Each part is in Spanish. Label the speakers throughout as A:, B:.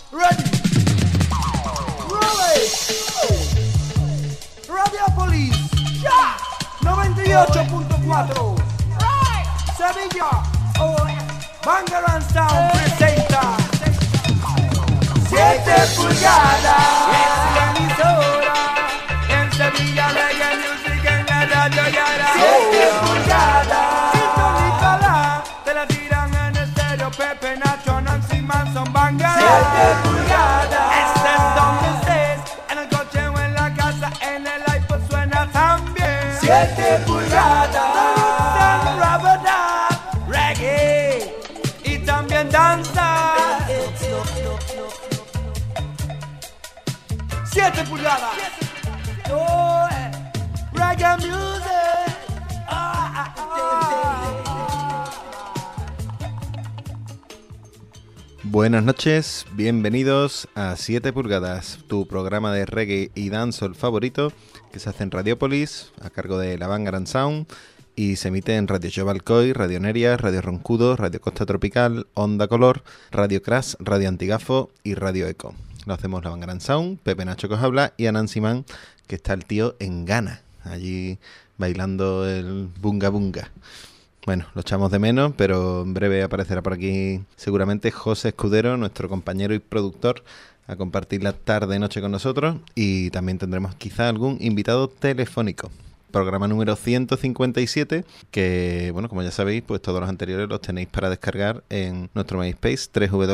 A: Ready. Roll. Radiopolis. Ya. 98.4. Sevilla. Bangor and Sound presenta 7 pulgadas. Es la emisora. En Sevilla Reggae Music en la radio Yara. 7 pulgadas. Sintonízala. Te la tiran en estéreo. Pepe, Nacho, Nancy Manson, Bangor. 7 pulgadas. Estés donde estés. En el coche o en la casa. En el iPod suena también. 7 pulgadas. Reggae y también danza. 7 pulgadas. Oh, reggae music.
B: Buenas noches, bienvenidos a 7 pulgadas, tu programa de reggae y dancehall favorito que se hace en Radiopolis a cargo de la Bangor and Sound y se emite en Radio Jovalcoy, Radio Neria, Radio Roncudo, Radio Costa Tropical, Onda Color, Radio Crash, Radio Antigafo y Radio Eco. Lo hacemos la Bangor and Sound, Pepe Nacho que os habla y Anansi Man, que está el tío en Ghana, allí bailando el bunga bunga. Bueno, lo echamos de menos, pero en breve aparecerá por aquí seguramente José Escudero, nuestro compañero y productor, a compartir la tarde-noche con nosotros y también tendremos quizá algún invitado telefónico. Programa número 157, que, bueno, como ya sabéis, pues todos los anteriores los tenéis para descargar en nuestro MySpace,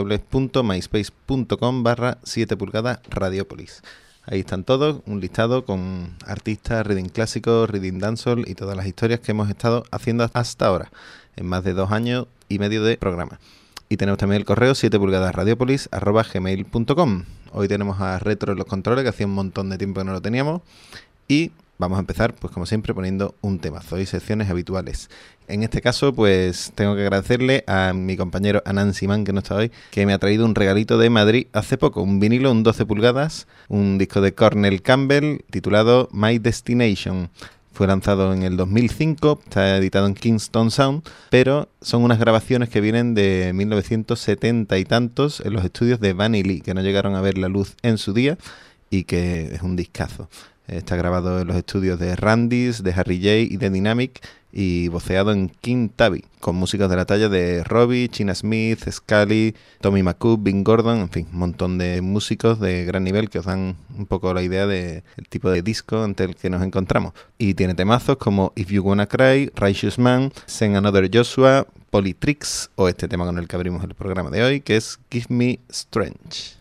B: www.myspace.com/7 pulgadas Radiopolis. Ahí están todos, un listado con artistas, reading clásicos, reading dancehall y todas las historias que hemos estado haciendo hasta ahora, en más de 2 años y medio de programa. Y tenemos también el correo 7pulgadasradiopolis@gmail.com. Hoy tenemos a Retro en los controles, que hacía un montón de tiempo que no lo teníamos. Y vamos a empezar, pues como siempre, poniendo un temazo y secciones habituales. En este caso, pues tengo que agradecerle a mi compañero Anansi Man, que no está hoy, que me ha traído un regalito de Madrid hace poco, un vinilo, un 12 pulgadas, un disco de Cornel Campbell titulado My Destination. Fue lanzado en el 2005, está editado en Kingston Sound, pero son unas grabaciones que vienen de 1970 y tantos en los estudios de Bunny Lee, que no llegaron a ver la luz en su día y que es un discazo. Está grabado en los estudios de Randy's, de Harry J y de Dynamic y voceado en King Tabby, con músicos de la talla de Robbie, China Smith, Scully, Tommy McCook, Bing Gordon, en fin, un montón de músicos de gran nivel que os dan un poco la idea del tipo de disco ante el que nos encontramos. Y tiene temazos como If You Wanna Cry, Righteous Man, Send Another Joshua, Polytrix o este tema con el que abrimos el programa de hoy, que es Give Me Strength.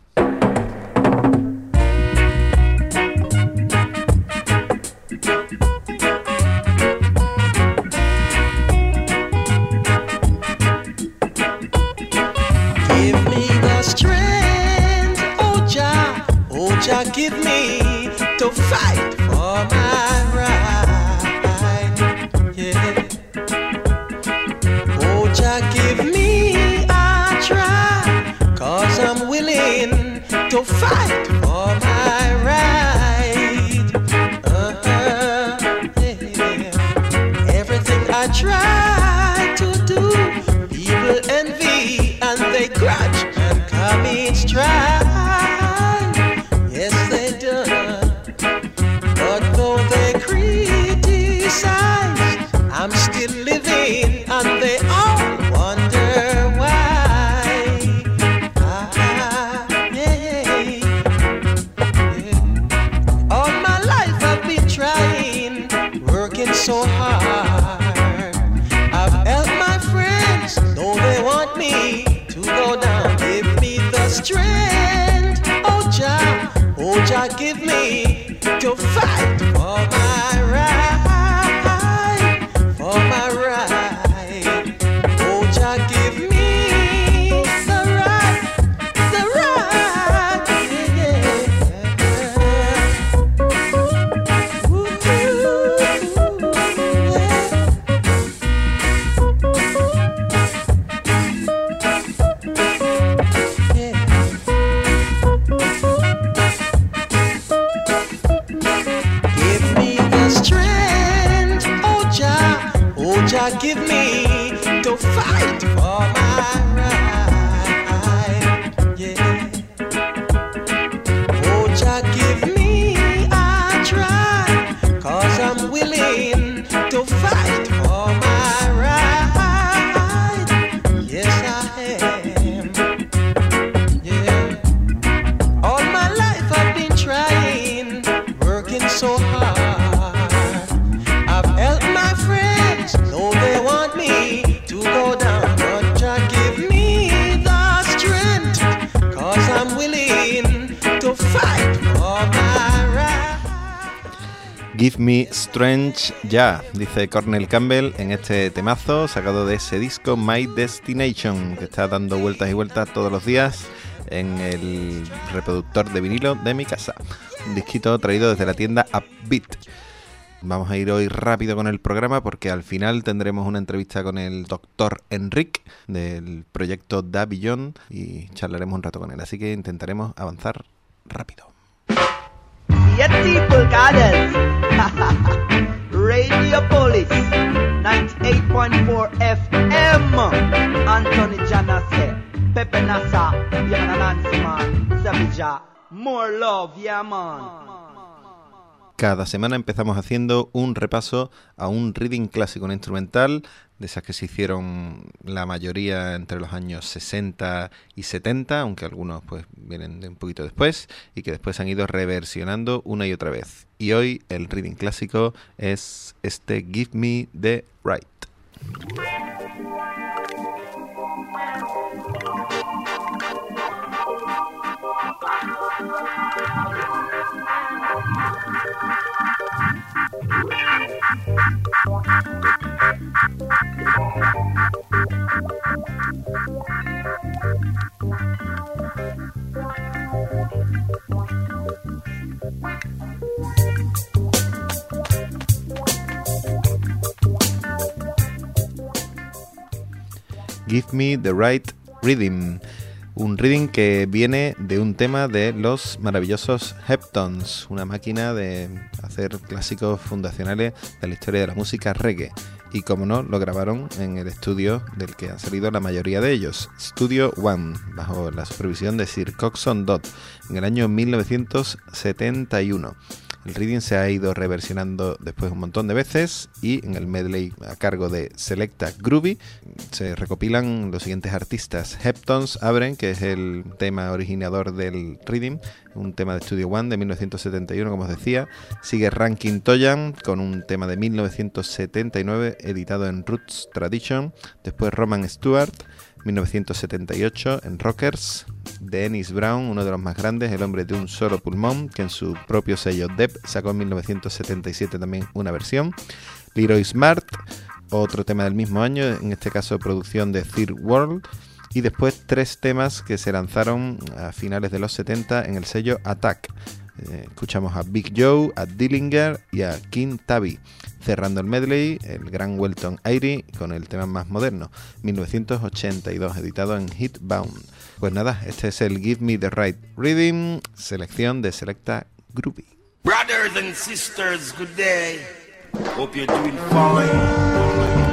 C: Give me to fight for my right, yeah. Oh, Jah, give me a try, 'cause I'm willing to fight for my right. Yeah. Everything I try to do, people envy and they grudge and commit strife. I'm still living and they all wonder why. Yeah. All my life I've been trying, working so hard. I've helped my friends, though they want me to go down. Give me the strength, oh Jah, give me to fight for my right. For my right, oh Jah, give me the right, yeah. Ooh, yeah. Give me the strength, oh Jah, give me to fight for my right, yeah.
B: Give Me Strange Ya, dice Cornel Campbell en este temazo sacado de ese disco My Destination, que está dando vueltas y vueltas todos los días en el reproductor de vinilo de mi casa. Un disquito traído desde la tienda Upbeat. Vamos a ir hoy rápido con el programa porque al final tendremos una entrevista con el Dr. Enric del proyecto Da Beyond y charlaremos un rato con él, así que intentaremos avanzar rápido.
A: Radio Police 98.4 FM Anthony Janase Pepe Nasa Nancy Man Savija More Love, yeah man.
B: Cada semana empezamos haciendo un repaso a un reading clásico, un instrumental, de esas que se hicieron la mayoría entre los años 60 y 70, aunque algunos pues vienen de un poquito después, y que después han ido reversionando una y otra vez. Y hoy el reading clásico es este Give Me the Right. Give Me the Right Rhythm. Un reading que viene de un tema de los maravillosos Heptones, una máquina de hacer clásicos fundacionales de la historia de la música reggae. Y como no, lo grabaron en el estudio del que han salido la mayoría de ellos, Studio One, bajo la supervisión de Sir Coxsone Dodd, en el año 1971. El reading se ha ido reversionando después un montón de veces y en el medley a cargo de Selecta Groovy se recopilan los siguientes artistas. Heptones abren, que es el tema originador del reading, un tema de Studio One de 1971, como os decía. Sigue Rankin Toyan con un tema de 1979 editado en Roots Tradition. Después Roman Stewart, 1978 en Rockers. Dennis Brown, uno de los más grandes, el hombre de un solo pulmón, que en su propio sello Dep sacó en 1977 también una versión. Leroy Smart, otro tema del mismo año, en este caso producción de Third World. Y después 3 temas que se lanzaron a finales de los 70 en el sello Attack. Escuchamos a Big Joe, a Dillinger y a King Tabby. Cerrando el medley, el gran Welton Airy con el tema más moderno, 1982, editado en Hitbound. Pues nada, este es el Give Me the Right Rhythm, selección de Selecta Groovy.
D: Brothers and sisters, good day. Hope you're doing fine.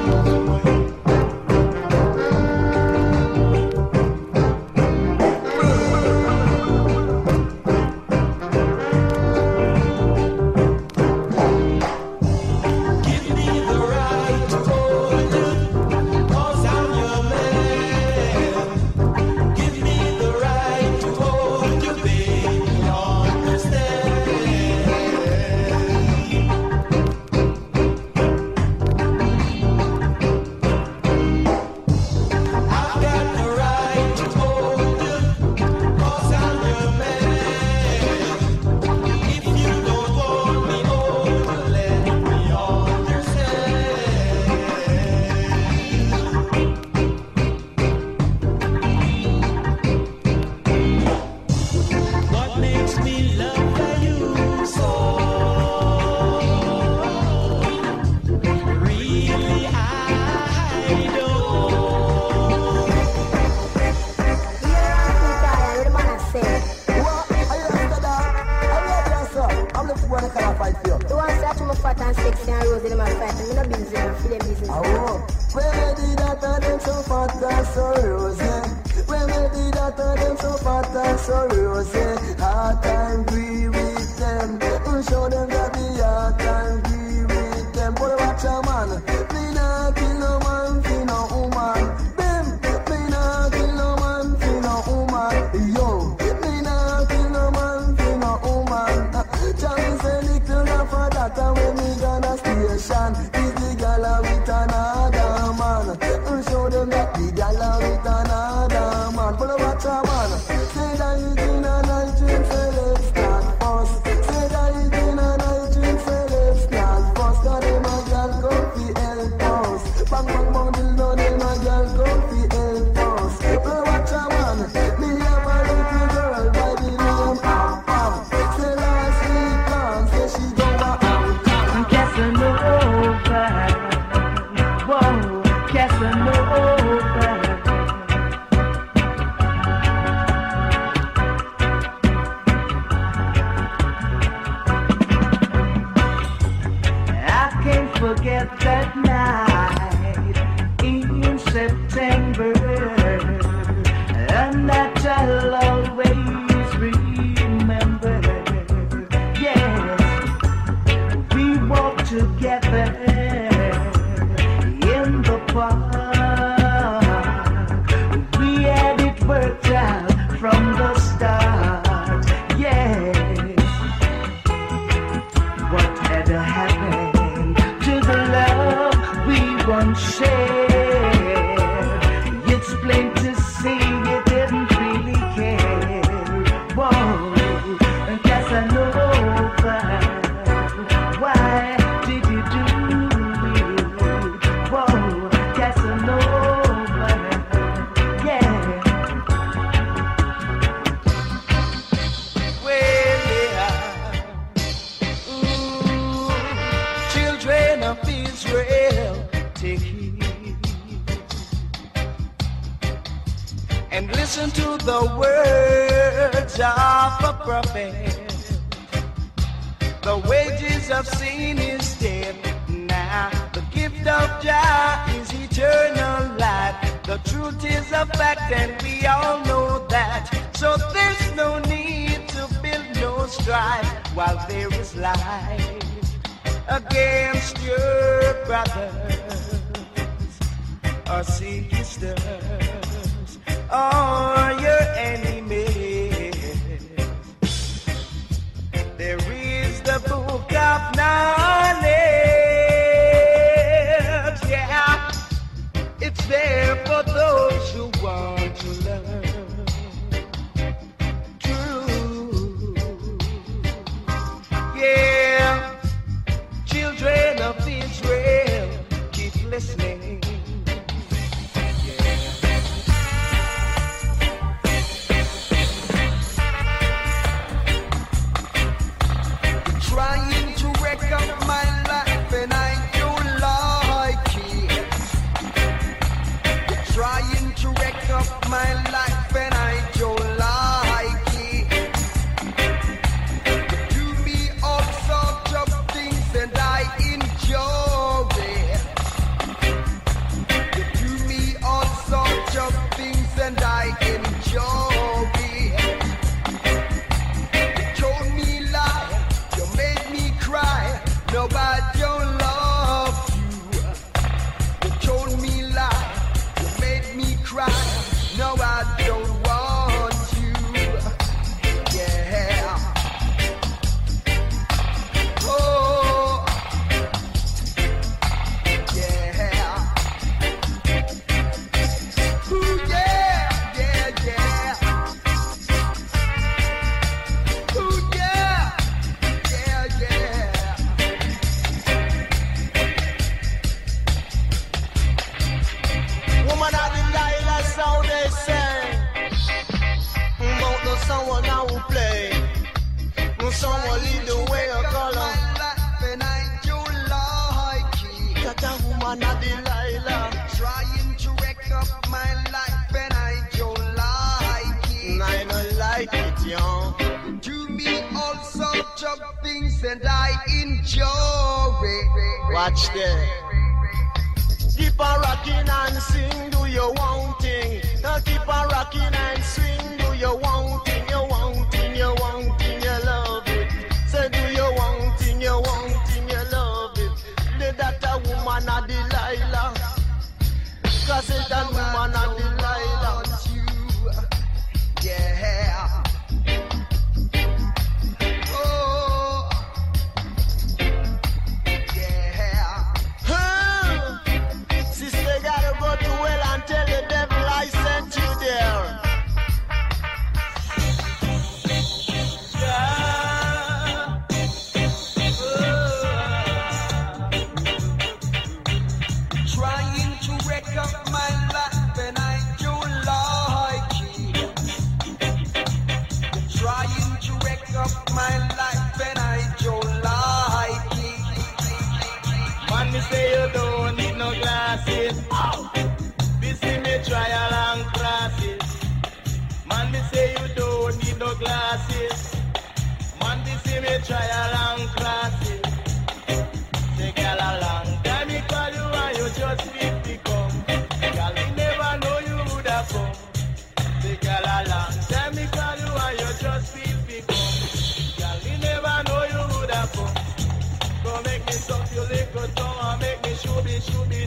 A: Casanova. I can't forget that night in September, and that I'll always remember. Yes, we walked together in the park. We had it worked out from the start. Yes, what had happened to the love we once shared? It's plain to see you didn't really care. Whoa, Casanova, why did you do it? Whoa, Casanova, yeah. Well, yeah. Ooh, children of Israel, take heed and listen to the words of a prophet. The wages of sin is death. Now the gift of Jah is eternal life. The truth is a fact and we all know that. So there's no need to build no strife while there is life against your brothers or sisters or your enemies. There is the book of knowledge, yeah. It's there for those who want to learn truth. Yeah, children of Israel, keep listening. Trying to wreck up my life and I don't like it. You're trying to wreck up my life and I don't like it. You do me all sorts of things and I enjoy it. You do me all sorts of things and I enjoy it. You told me lies. You made me cry, no, I don't love you. You told me lies, you made me cry, no, I don't want you. Yeah. Oh. Yeah. Ooh, yeah, yeah, yeah. Ooh, yeah. Yeah, yeah. Woman of Delilah, so they say. About no someone now will play. No someone lead the way of color. And I do like it. That a woman of Delilah. Trying to wreck up my life and I do like it. I don't like it, young. Do me all sorts of things and I enjoy it. Watch that. Keep on rocking and sing, do your one thing. Now keep on rocking and swing, do your one thing, your one thing, your one thing, you love it. Say do your one thing, your one thing, you love it. Let that a woman a Delilah. Cause it's that woman a Delilah. Yeah. Oh. Yeah. Sister gotta go to hell and tell the devil I sent you there. Trying to wreck up my life and I don't like it. Trying to wreck up my life and I don't like it. Man, me say you don't need no glasses. Ow.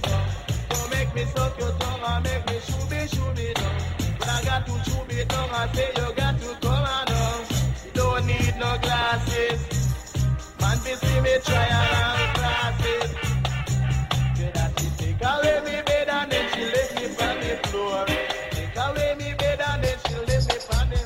A: down. Don't make me suck your tongue and make me shoo me down. But I got to chew me down and say you got to come on down. You don't need no glasses. Man, be see me try around glasses. Say that she take away me bed and then she left me on the floor. Take away me bed and then she left me on the floor.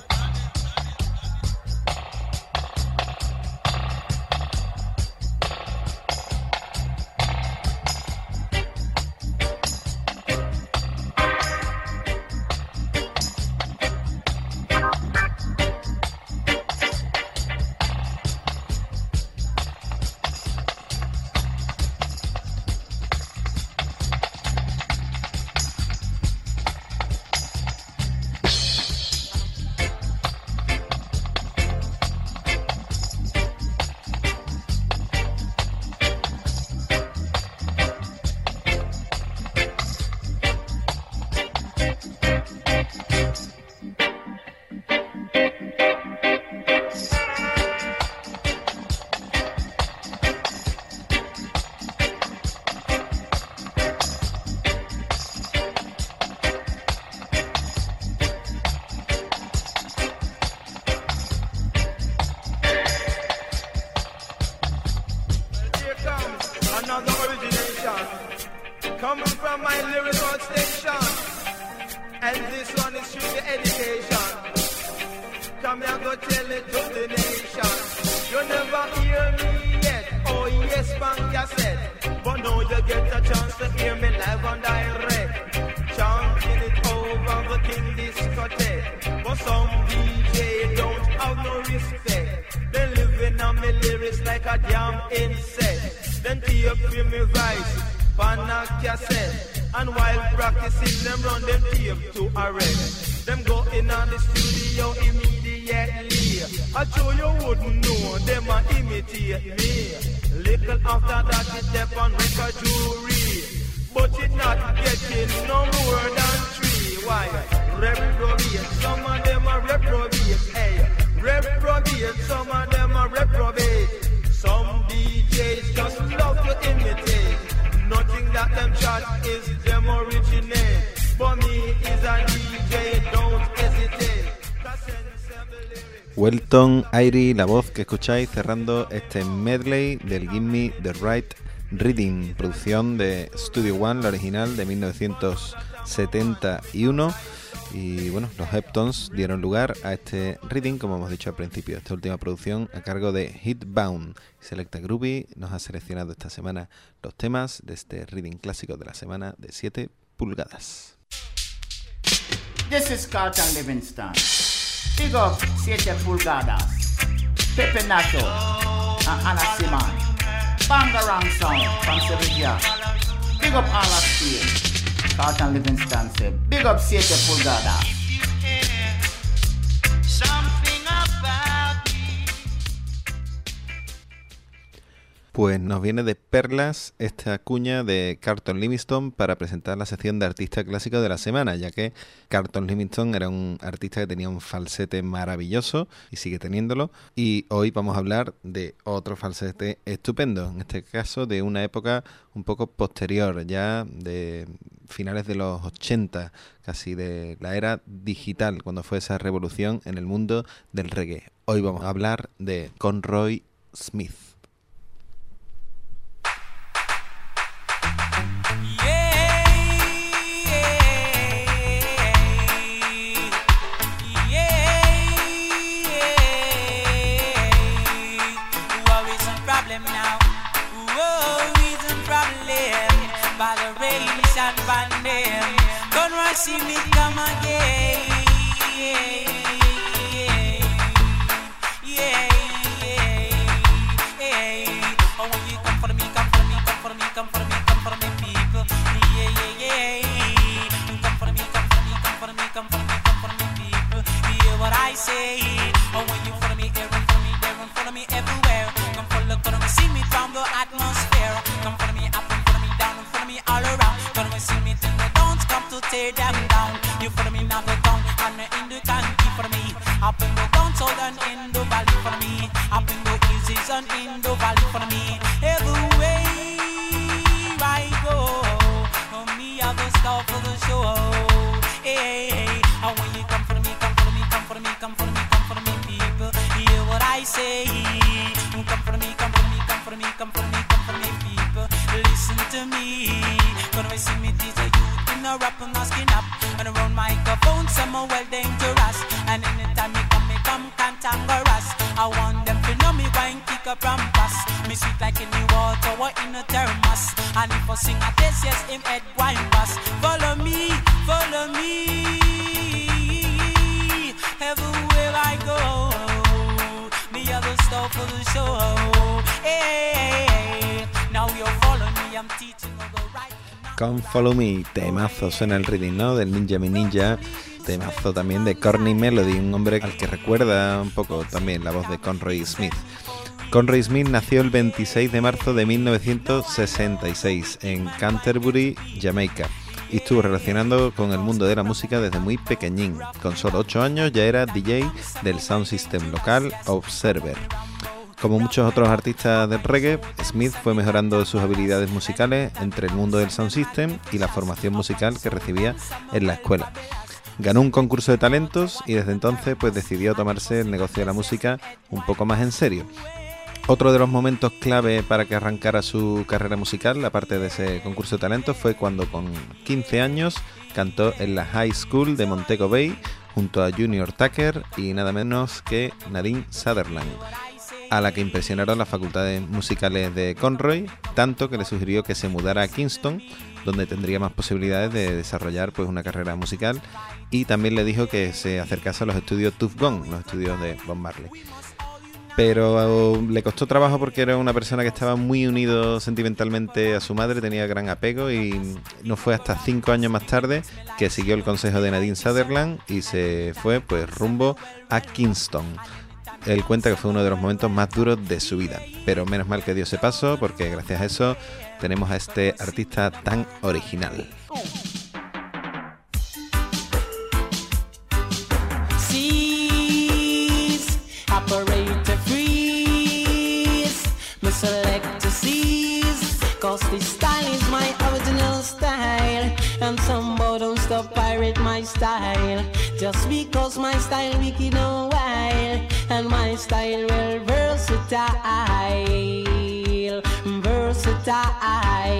A: Another origination coming from my lyrical station, and this one is through the education. Come here, go tell it to the nation. You never hear me yet, oh yes, man, cassette. But now you get a chance to hear me live and direct, chanting it over the King discotheque. But some DJ don't have no respect. They living on me lyrics like a damn insect. Then tape for me voice, pan a cassette. And while practicing, them run them tape to arrest. Them go in on the studio immediately. I show you wouldn't know, them a imitate me. Little after that, it step on record jury. But it not getting no more than 3. Why? Reprobate, some of them are reprobate. Hey, reprobate, some of them are reprobate. Some DJs just love to imitate. Nothing that them chat is them originate. But me is a DJ, don't hesitate.
B: Welton, Airy, la voz que escucháis cerrando este medley del Give Me the Right Rhythm, producción de Studio One, la original de 1971. Y bueno, los Heptones dieron lugar a este reading, como hemos dicho al principio, esta última producción a cargo de Hitbound. Selecta Groovy nos ha seleccionado esta semana los temas de este reading clásico de la semana de 7 pulgadas.
E: This is Carlton Livingston. Big up 7 pulgadas. Pepe Nacho and Anna Simon. Bangarang Sound from Sevilla. Big up all of Steel. Carlton Livingston said, big up 7 pulgadas.
B: Pues nos viene de perlas esta cuña de Carlton Livingston para presentar la sección de artista clásico de la semana, ya que Carlton Livingston era un artista que tenía un falsete maravilloso y sigue teniéndolo, y hoy vamos a hablar de otro falsete estupendo, en este caso de una época un poco posterior, ya de finales de los 80, casi de la era digital, cuando fue esa revolución en el mundo del reggae. Hoy vamos a hablar de Conroy Smith.
F: See me come again. Oh, when you come for me, come for me, come for me, come for me, come for me, people. Come for me, come for me, come for me, come for me, come for me, people. Hear what I say. Oh, when you follow me, here and follow me, there and follow me everywhere. Come follow me, see me from the atmosphere. Come follow me up and follow me down and follow me all around. Follow me, see me till the dawns come to tear them down. You follow me now the town and me in the country for me. Up in the down south and in the valley for me. Up in the eases and in the valley for me. Everywhere I go, me teach a youth in a rap and a skin up. And around microphone, some are well dangerous. And anytime me come cantangerous. I want them to know me wine kick up and pass. Me sweet like in the water or in a thermos. And if I sing a test, yes, him head wine pass. Follow me, follow me. Everywhere I go, me have the stuff for the show. Hey, now you follow me, I'm teaching you the right.
B: Come Follow Me, temazo, suena el rhythm, ¿no? Del Ninja Mi Ninja, temazo también de Courtney Melody, un hombre al que recuerda un poco también la voz de Conroy Smith. Conroy Smith nació el 26 de marzo de 1966 en Canterbury, Jamaica, y estuvo relacionando con el mundo de la música desde muy pequeñín. Con solo 8 años ya era DJ del sound system local Observer. Como muchos otros artistas del reggae, Smith fue mejorando sus habilidades musicales entre el mundo del sound system y la formación musical que recibía en la escuela. Ganó un concurso de talentos y desde entonces pues decidió tomarse el negocio de la música un poco más en serio. Otro de los momentos clave para que arrancara su carrera musical, aparte de ese concurso de talentos, fue cuando con 15 años cantó en la High School de Montego Bay junto a Junior Tucker y nada menos que Nadine Sutherland, a la que impresionaron las facultades musicales de Conroy, tanto que le sugirió que se mudara a Kingston, donde tendría más posibilidades de desarrollar pues una carrera musical, y también le dijo que se acercase a los estudios Tuff Gong, los estudios de Bob Marley. Pero le costó trabajo porque era una persona que estaba muy unido sentimentalmente a su madre, tenía gran apego, y no fue hasta 5 años más tarde que siguió el consejo de Nadine Sutherland y se fue pues rumbo a Kingston. Él cuenta que fue uno de los momentos más duros de su vida, pero menos mal que dio ese paso, porque gracias a eso tenemos a este artista tan original.
C: Cease, operator freeze, me select to cease, cause this style is my original style, and some don't stop pirate my style, just because my style wicked no while. And my style well versatile, versatile.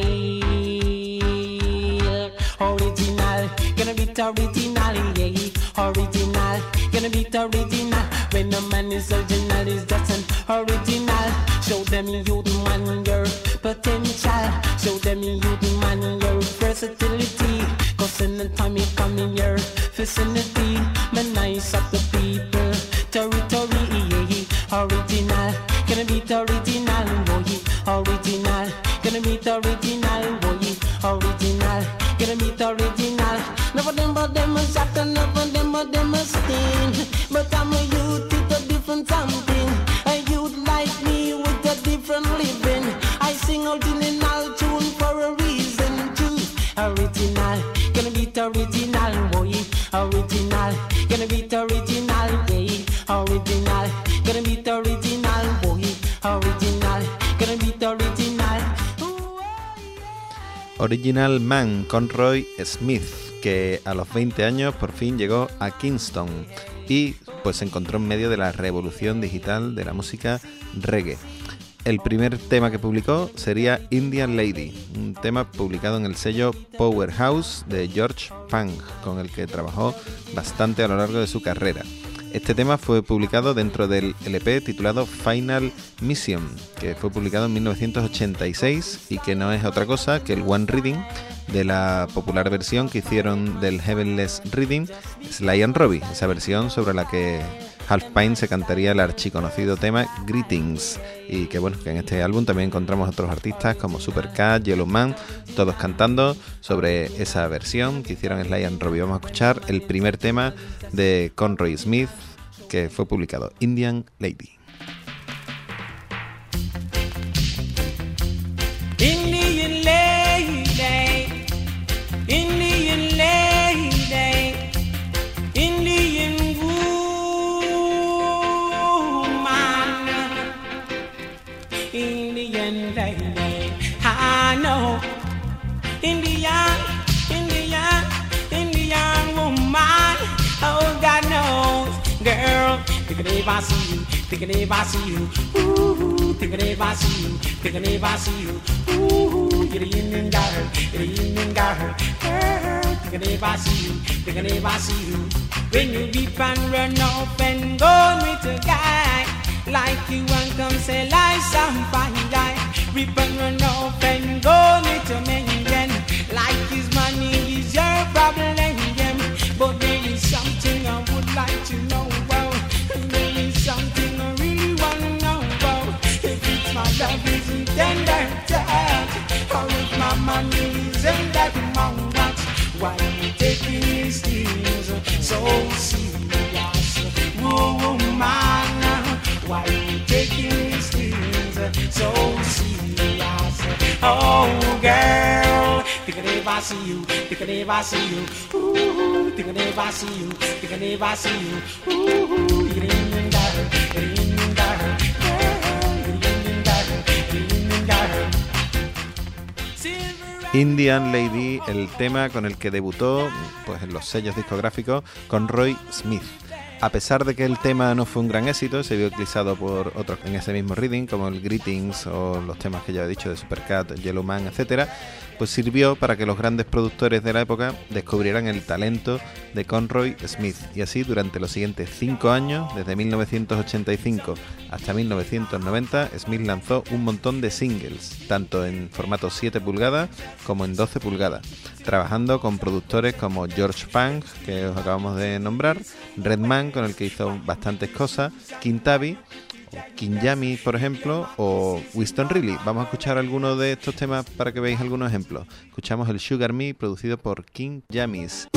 C: Original, gonna be original, yeah. Original, gonna be original. When a man is original, is just an original. Show them you man your potential. Show them you man your versatility. Cause in the time you come in your vicinity, man nice of the people. Territory, original, gonna be the original, boy. Original, gonna be the original, boy. Original, gonna be the original. Never them but them a shot and never them but them a sting. But I'm a youth with a different something. A youth like me with a different living. I sing original tune for a reason too. Original, gonna be the original, boy. Original, gonna be the original, yeah. Original, gonna be the original, boy. Original, gonna be the original.
B: Original Man, Conroy Smith, que a los 20 años por fin llegó a Kingston y pues se encontró en medio de la revolución digital de la música reggae. El primer tema que publicó sería Indian Lady, un tema publicado en el sello Powerhouse de George Pang, con el que trabajó bastante a lo largo de su carrera. Este tema fue publicado dentro del LP titulado Final Mission, que fue publicado en 1986 y que no es otra cosa que el One Reading de la popular versión que hicieron del Heavenless Reading Sly and Robbie, esa versión sobre la que Half Pint se cantaría el archiconocido tema Greetings, y que bueno, que en este álbum también encontramos otros artistas como Supercat, Yellowman, todos cantando sobre esa versión que hicieron Sly and Robbie. Vamos a escuchar el primer tema de Conroy Smith que fue publicado, Indian Lady.
C: Indian lady, Indian lady, Indian woman, Indian lady, I know, Indian woman, oh God knows, girl, if I see you
F: think I never see you. Ooh, think I never see you. Think I never see you. Ooh, you're the Indian girl, you're the Indian girl. Think I never see you. Think I never see you. When you beep and run off and go with a guy like you and come say like some fine guy. Rip and run off and go with a man like his money is your problem. But there is something I would like to know about. There is something I really want to know about. If it's my love isn't tender touch, or if my money isn't that much, why are you taking these things so serious? Whoa, man, why are you taking these things so serious? Oh, girl, think I never see you, think I never see you. Ooh, think I never see you, think I never see you. Ooh, you're the Indian girl, you're the Indian girl, you're the Indian girl, you're the Indian girl.
B: Indian Lady, el tema con el que debutó pues en los sellos discográficos con Roy Smith. A pesar de que el tema no fue un gran éxito, se vio eclipsado por otros en ese mismo reading, como el Greetings o los temas que ya he dicho de Supercat, Yellow Man, etc., pues sirvió para que los grandes productores de la época descubrieran el talento de Conroy Smith. Y así, durante los siguientes 5 años, desde 1985 hasta 1990, Smith lanzó un montón de singles, tanto en formato 7 pulgadas como en 12 pulgadas, trabajando con productores como George Funk, que os acabamos de nombrar, Redman, con el que hizo bastantes cosas, King Tabby, King Jammy, por ejemplo, o Winston Reilly. Vamos a escuchar algunos de estos temas para que veáis algunos ejemplos. Escuchamos el Sugar Me, producido por King Jammys.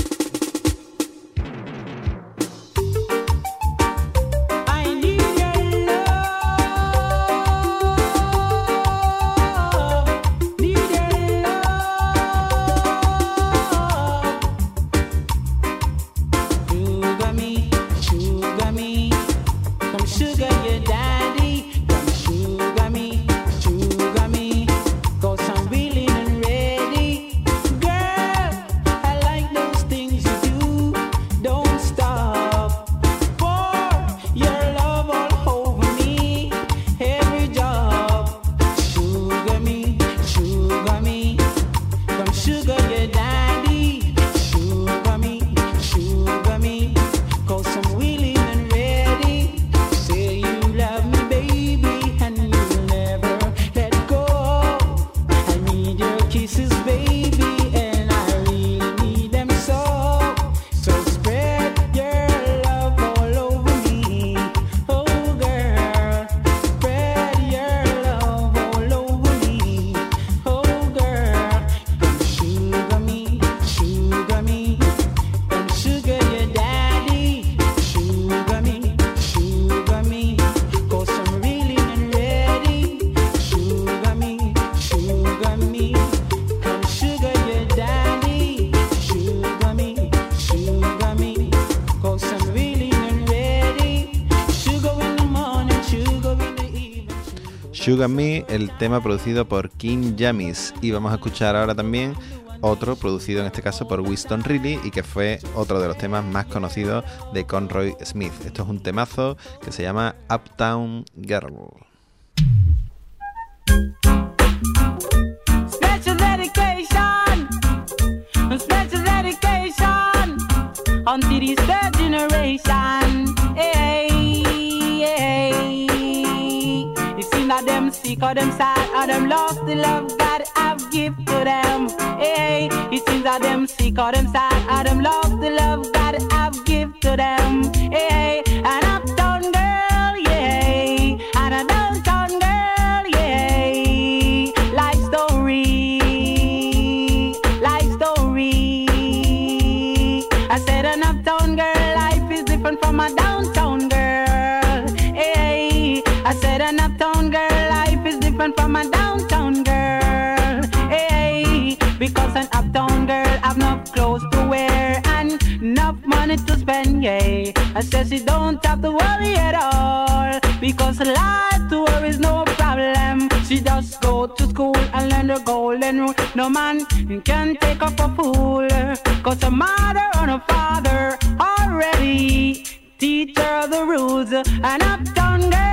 B: Sugar Me, el tema producido por King Jammys. Y vamos a escuchar ahora también otro producido en este caso por Winston Reilly y que fue otro de los temas más conocidos de Conroy Smith. Esto es un temazo que se llama Uptown Girl.
G: Special dedication unto this third generation. Hey, hey. It seems that them sick or them sad or them lost the love God have give to them. Hey, it seems that them sick or them sad or them lost the love God have give to them. Hey, an uptown girl, yeah, and a downtown girl, yeah. Life story, life story. I said an uptown girl, life is different from a downtown girl. Hey, I said an uptown girl, life is different from a downtown girl. Hey, because an uptown girl have no clothes to wear and enough money to spend, yeah. I said she don't have to worry at all, because life to her is no problem. She just go to school and learn the golden rule. No man can take her for fool, cause her mother and her father already teach her the rules. An uptown girl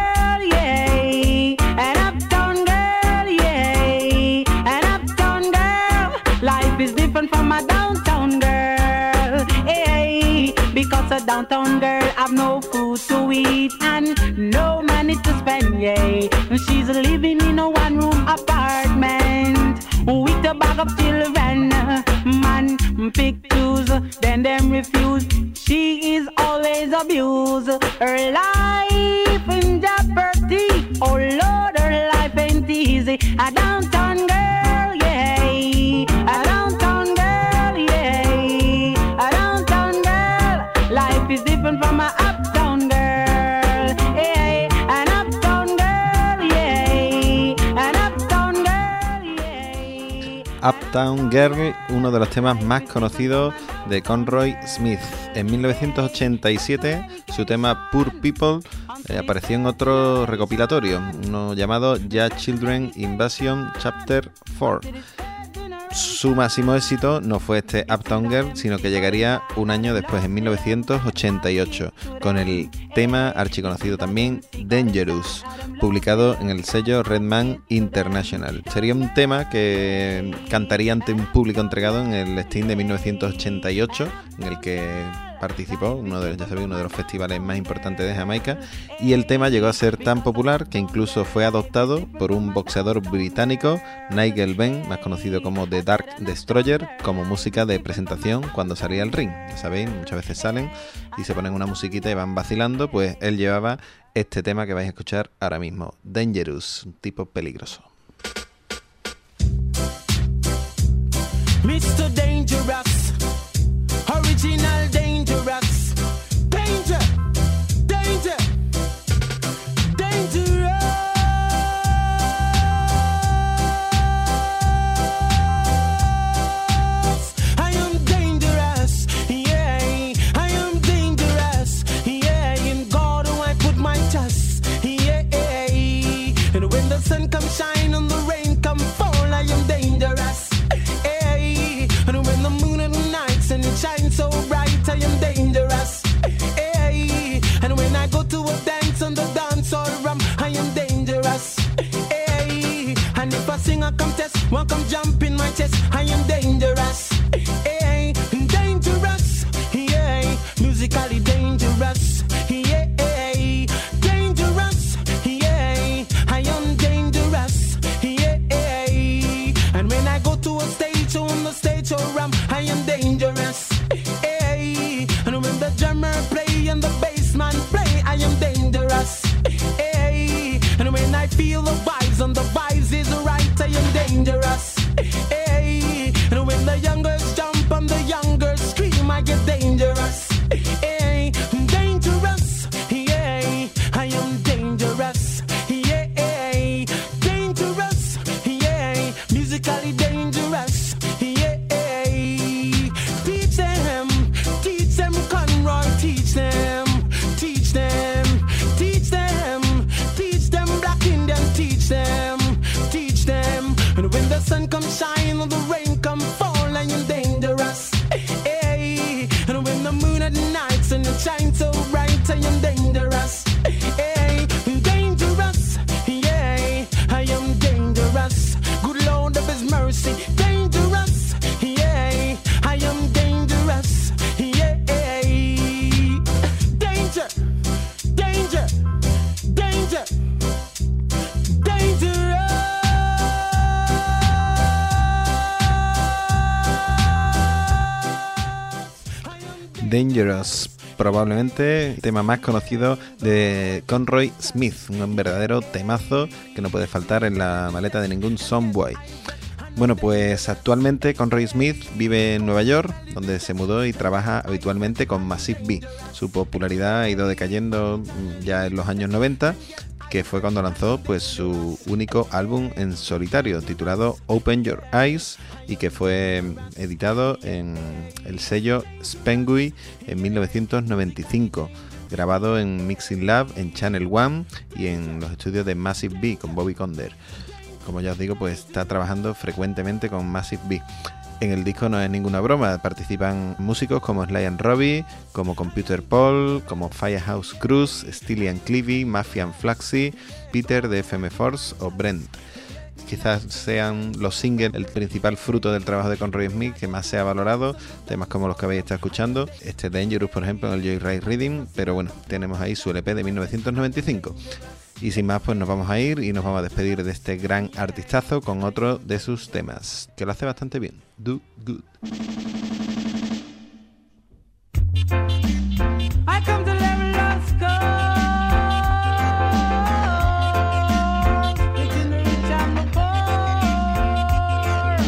G: downtown girl. Hey, because a downtown girl have no food to eat and no money to spend. Yeah, she's living in a one-room apartment with a bag of children. Man pick choose, then them refuse. She is always abused. Her life in jeopardy. Oh Lord, her life ain't easy. A downtown girl, yeah. A downtown girl, yeah. A downtown girl. Life is different from a uptown girl. Yeah. An uptown girl, yeah. An uptown girl, yeah.
B: Uptown Girl, uno de los temas más conocidos de Conroy Smith. En 1987 su tema Poor People apareció en otro recopilatorio, uno llamado Ya Children Invasion Chapter 4. Su máximo éxito no fue este Uptown Girl, sino que llegaría un año después, en 1988, con el tema archiconocido también Dangerous, publicado en el sello Redman International. Sería un tema que cantaría ante un público entregado en el Sting de 1988, en el que participó, uno de los festivales más importantes de Jamaica, y el tema llegó a ser tan popular que incluso fue adoptado por un boxeador británico, Nigel Benn, más conocido como The Dark Destroyer, como música de presentación cuando salía al ring. Ya sabéis, muchas veces salen y se ponen una musiquita y van vacilando, pues él llevaba este tema que vais a escuchar ahora mismo, Dangerous, un tipo peligroso.
C: Mr. Dangerous, original dangerous, danger, danger, dangerous. I am dangerous, yeah, I am dangerous, yeah, in God I put my trust, yeah, and when the sun comes shine and the rain come fall, I am dangerous. And when the moon at night and it shines so bright, I am dangerous. Hey, and when I go to a dance on the dance hall ram, I am dangerous. Hey, and if I sing a contest, one come jump in my chest, I am dangerous. Hey, dangerous. Yeah, musically dangerous. Yeah, dangerous. Yeah, I am dangerous. Yeah, and when I go to a stage on the stage or ram, I am dangerous. Hey, and when the drummer play and the bassman play, I am dangerous. Hey, and when I feel the vibes and the vibes is right, I am dangerous. Hey, and when the young girls jump and the young girls scream, I get dangerous. Hey, dangerous. Yeah, I am dangerous. Yeah, dangerous. Yeah, musically dangerous. Yeah, teach them, Conroy, teach them, teach them, teach them, teach them, Black Indian, teach them, teach them. And when the sun comes shine and the rain come fall, I am dangerous. Hey, and when the moon at night and it shines so bright, I am dangerous. Hey, dangerous. Yeah, I am dangerous. Good Lord of His mercy, dangerous. Yeah, I am dangerous. Yeah, danger, danger, danger, dangerous.
B: Dangerous, probablemente el tema más conocido de Conroy Smith, un verdadero temazo que no puede faltar en la maleta de ningún soundboy. Bueno, pues actualmente Conroy Smith vive en Nueva York, donde se mudó y trabaja habitualmente con Massive B. Su popularidad ha ido decayendo ya en los años 90, que fue cuando lanzó pues su único álbum en solitario, titulado Open Your Eyes, y que fue editado en el sello Spengui en 1995, grabado en Mixing Lab, en Channel One y en los estudios de Massive B con Bobby Conder. Como ya os digo, pues está trabajando frecuentemente con Massive B. En el disco no es ninguna broma, participan músicos como Sly and Robbie, como Computer Paul, como Firehouse Cruz, Steely and Clevie, Mafia and Flaxy, Peter de FM Force o Brent. quizás sean los singles el principal fruto del trabajo de Conroy Smith que más se ha valorado, temas como los que habéis estado escuchando, este Dangerous por ejemplo en el Joyride Reading, pero bueno, tenemos ahí su LP de 1995. Y sin más, pues nos vamos a ir y nos vamos a despedir de este gran artistazo con otro de sus temas, que lo hace bastante bien, Do Good.
G: I come to level up score. Between the rich and the poor.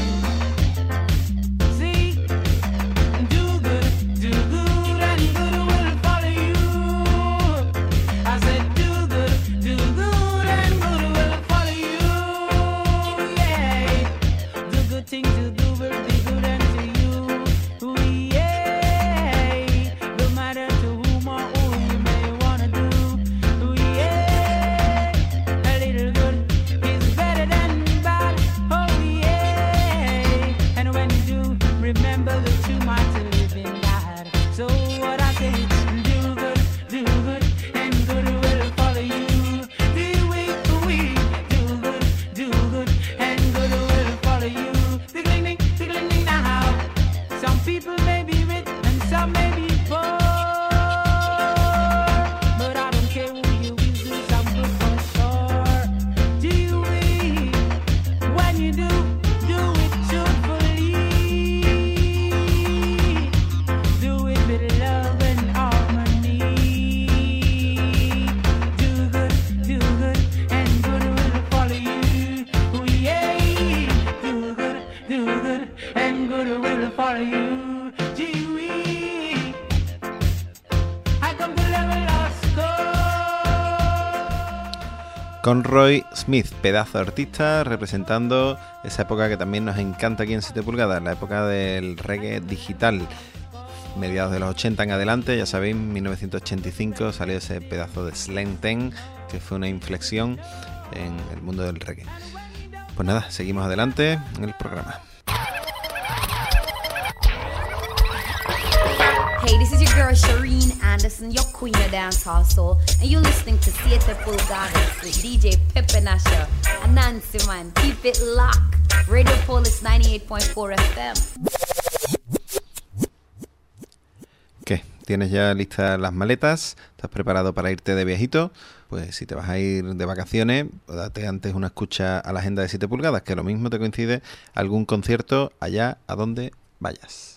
G: See, do good, and good will follow you. I said do good, and good will follow you. Yeah, do good things to do will be good unto you. Ooh, yeah, no matter to whom or who you may wanna do. Ooh, yeah, a little good is better than bad. Oh yeah, and when you do, remember that you might live in that. So what I say, do good, and good will follow you. Do good, and good will follow you. Tickling now. Some people may be rich and some may be poor, but I don't care who you is, do some good for sure. Do it when you do it truthfully. Do it with love and harmony. Do good, and good will follow you. Oh yeah, do good, and good will follow you. Gee-wee, I come to level up score.
B: Conroy Smith, pedazo de artista, representando esa época que también nos encanta aquí en 7 pulgadas, la época del reggae digital. Mediados de los 80 en adelante, ya sabéis, 1985 salió ese pedazo de Slang Ten, que fue una inflexión en el mundo del reggae. Pues nada, seguimos adelante en el programa.
H: Hey, this is your girl Shireen Anderson, your queen of dancehall soul, and you're listening to Siete Pulgadas with DJ Pepe Nasher and Nancy Man. Keep it locked. Radio Polis 98.4 FM.
B: ¿Qué? ¿Tienes ya listas las maletas? ¿Estás preparado para irte de viajito? Pues si te vas a ir de vacaciones, date antes una escucha a la agenda de 7 pulgadas, que lo mismo te coincide algún concierto allá a donde vayas.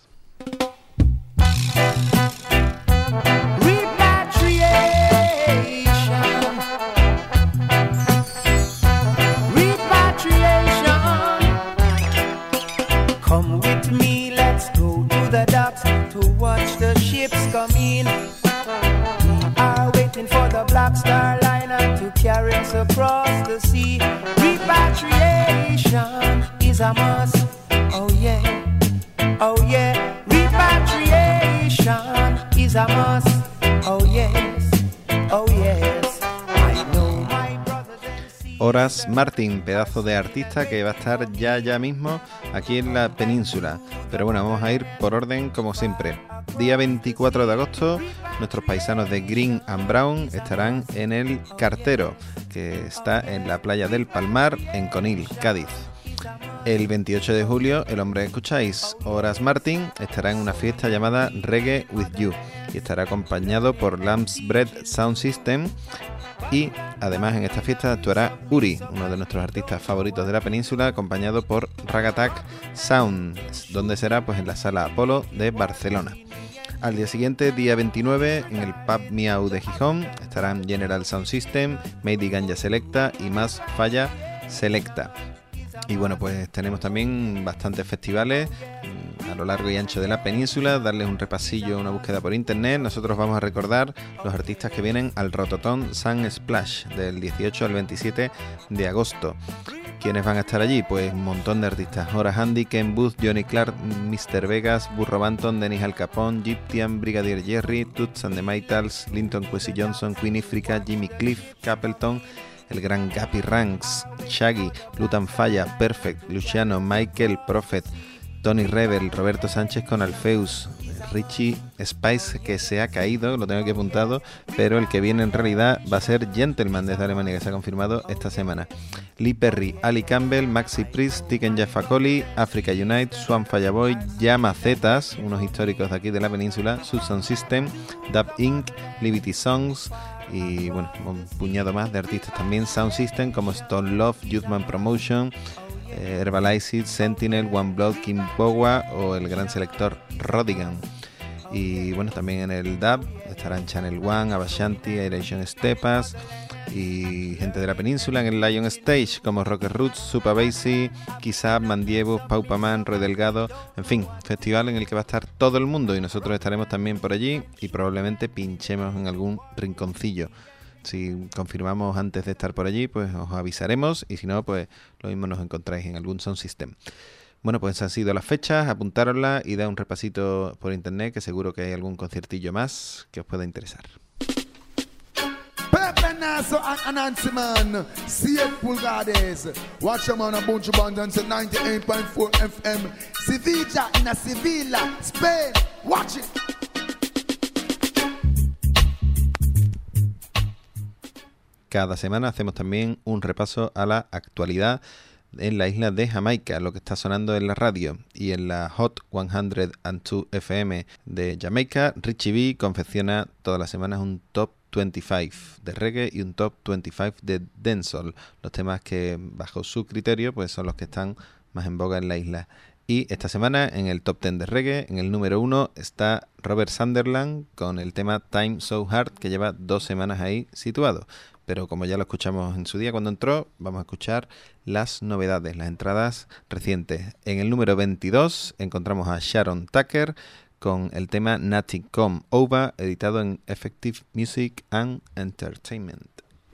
A: Come with me, let's go to the docks to watch the ships come in. We are waiting for the Black Star Liner to carry us across the sea. Repatriation is a must. Oh yeah, oh yeah. Repatriation is a must. Oh yes, oh yes. I know my brothers and sisters.
B: Horace Martin, pedazo de artista que va a estar ya mismo aquí en la península. Pero bueno, vamos a ir por orden como siempre. Día 24 de agosto, nuestros paisanos de Green and Brown estarán en el Cartero, que está en la playa del Palmar, en Conil, Cádiz. El 28 de julio, el hombre que escucháis, Horace Martin, estará en una fiesta llamada Reggae With You y estará acompañado por Lamb's Bread Sound System. Y además en esta fiesta actuará Uri, uno de nuestros artistas favoritos de la península, acompañado por Ragatak Sound, donde será pues en la Sala Apolo de Barcelona. Al día siguiente, día 29, en el Pub Miau de Gijón, estarán General Sound System, Made Ganja Selecta y Más Falla Selecta. Y bueno, pues tenemos también bastantes festivales a lo largo y ancho de la península. Darles un repasillo, una búsqueda por internet. Nosotros vamos a recordar los artistas que vienen al Rototom Sun Splash del 18 al 27 de agosto. ¿Quiénes van a estar allí? Pues un montón de artistas. Horace Handy, Ken Booth, Johnny Clark, Mr. Vegas, Burro Banton, Dennis Al Capone, Gyptian, Brigadier Jerry, Toots and the Maytals, Linton Kwesi Johnson, Queen Ifrica, Jimmy Cliff, Capleton, el gran Gappy Ranks, Shaggy, Lutan Falla, Perfect, Luciano, Michael, Prophet, Tony Rebel, Roberto Sánchez con Alfeus, Richie Spice, que se ha caído, lo tengo aquí apuntado, pero el que viene en realidad va a ser Gentleman desde Alemania, que se ha confirmado esta semana. Lee Perry, Ali Campbell, Maxi Priest, Tiken Jaffa Coli, Africa Unite, Swan Fireboy, Yamazetas, unos históricos de aquí de la península, Susan System, Dub Inc., Liberty Songs y bueno, un puñado más de artistas también, Sound System como Stone Love, Youthman Promotion, Herbalize, Sentinel, One Blood, King Bowa o el gran selector Rodigan. Y bueno, también en el dub estarán Channel One, Abashanti, Aeration Stepas y gente de la península en el Lion Stage como Rocket Roots, Super Bassy, Kizab, Mandiebus, Paupaman, Roy Delgado, en fin, festival en el que va a estar todo el mundo y nosotros estaremos también por allí y probablemente pinchemos en algún rinconcillo. Si confirmamos antes de estar por allí, pues os avisaremos y si no, pues lo mismo nos encontráis en algún sound system. Bueno, pues han sido las fechas, apuntároslas y da un repasito por internet que seguro que hay algún conciertillo más que os pueda interesar.
I: Pepe Naso and Nancy Man, 7 pulgadas. Watch them on a bunch of bands and 98.4 FM. Sevilla in a Sevilla, Spain. Watch it.
B: Cada semana hacemos también un repaso a la actualidad en la isla de Jamaica, lo que está sonando en la radio. Y en la Hot 102 FM de Jamaica, Richie B confecciona todas las semanas un Top 25 de reggae y un Top 25 de dancehall. Los temas que, bajo su criterio, pues son los que están más en boga en la isla. Y esta semana, en el Top 10 de reggae, en el número 1 está Robert Sunderland con el tema Time So Hard, que lleva 2 semanas ahí situado. Pero como ya lo escuchamos en su día cuando entró, vamos a escuchar las novedades, las entradas recientes. En el número 22 encontramos a Sharon Tucker con el tema Natty Come Over, editado en Effective Music and Entertainment.